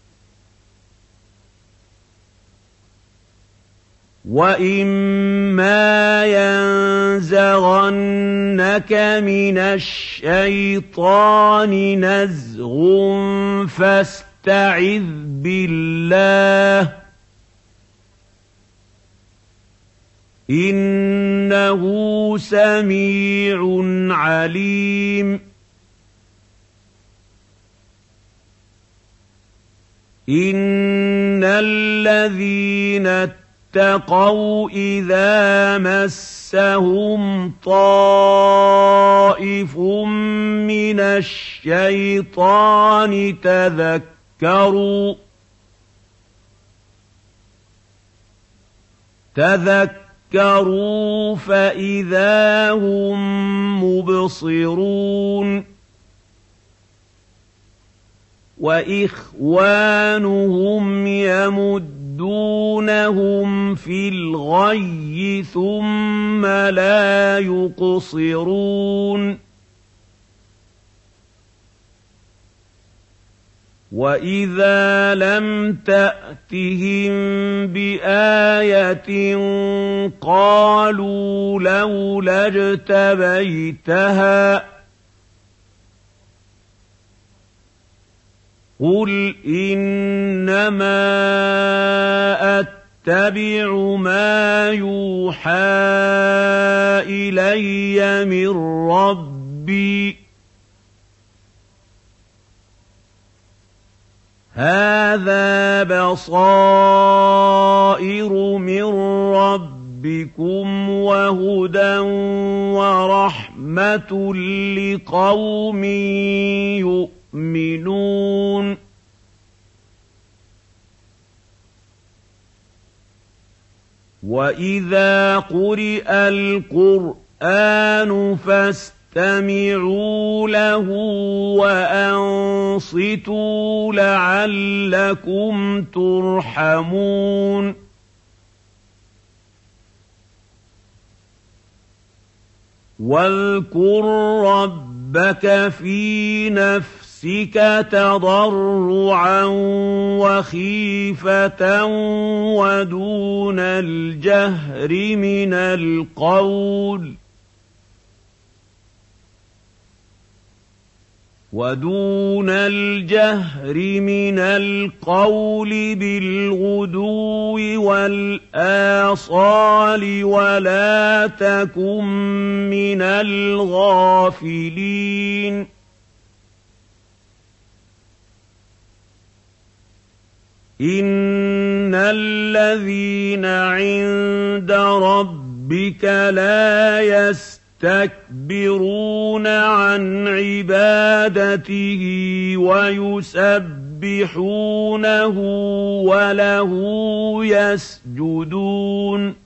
وَإِمَّا يَنزَغَنَّكَ مِنَ الشَّيْطَانِ نَزْغٌ فَاسْتَعِذْ بِاللَّهِ ۖ إِنَّهُ سَمِيعٌ عَلِيمٌ إِنَّ الَّذِينَ اتَّقَوْا إِذَا مَسَّهُمْ طَائِفٌ مِّنَ الشَّيْطَانِ تَذَكَّرُوا تَذَكَّرُوا فَإِذَا هُم مُّبْصِرُونَ وَإِخْوَانُهُمْ يَمُدُّونَهُمْ فِي الْغَيِّ ثُمَّ لَا يُقْصِرُونَ وَإِذَا لَمْ تَأْتِهِم بِآيَةٍ قَالُوا لَوْلَا اجْتَبَيْتَهَا قُلْ إِنَّمَا أَتَّبِعُ مَا يُوحَىٰ إِلَيَّ مِن رَّبِّي هَٰذَا بَصَائِرُ مِن رَّبِّكُمْ وَهُدًى وَرَحْمَةٌ لِّقَوْمٍ يُؤْمِنُونَ وَإِذَا قُرِئَ الْقُرْآنُ فَاسْتَمِعُوا لَهُ وَأَنصِتُوا لَعَلَّكُمْ تُرْحَمُونَ وَاذْكُر رَّبَّكَ فِي نَفْسِكَ تَضَرُّعًا وَخِيفَةً وَدُونَ الْجَهْرِ مِنَ الْقَوْلِ وَدُونَ الْجَهْرِ مِنَ الْقَوْلِ بِالْغُدُوِّ وَالْآصَالِ وَلَا تَكُن مِّنَ الْغَافِلِينَ إِنَّ الَّذِينَ عِندَ رَبِّكَ لَا يَسْتَكْبِرُونَ عَنْ عِبَادَتِهِ وَيُسَبِّحُونَهُ وَلَهُ يَسْجُدُونَ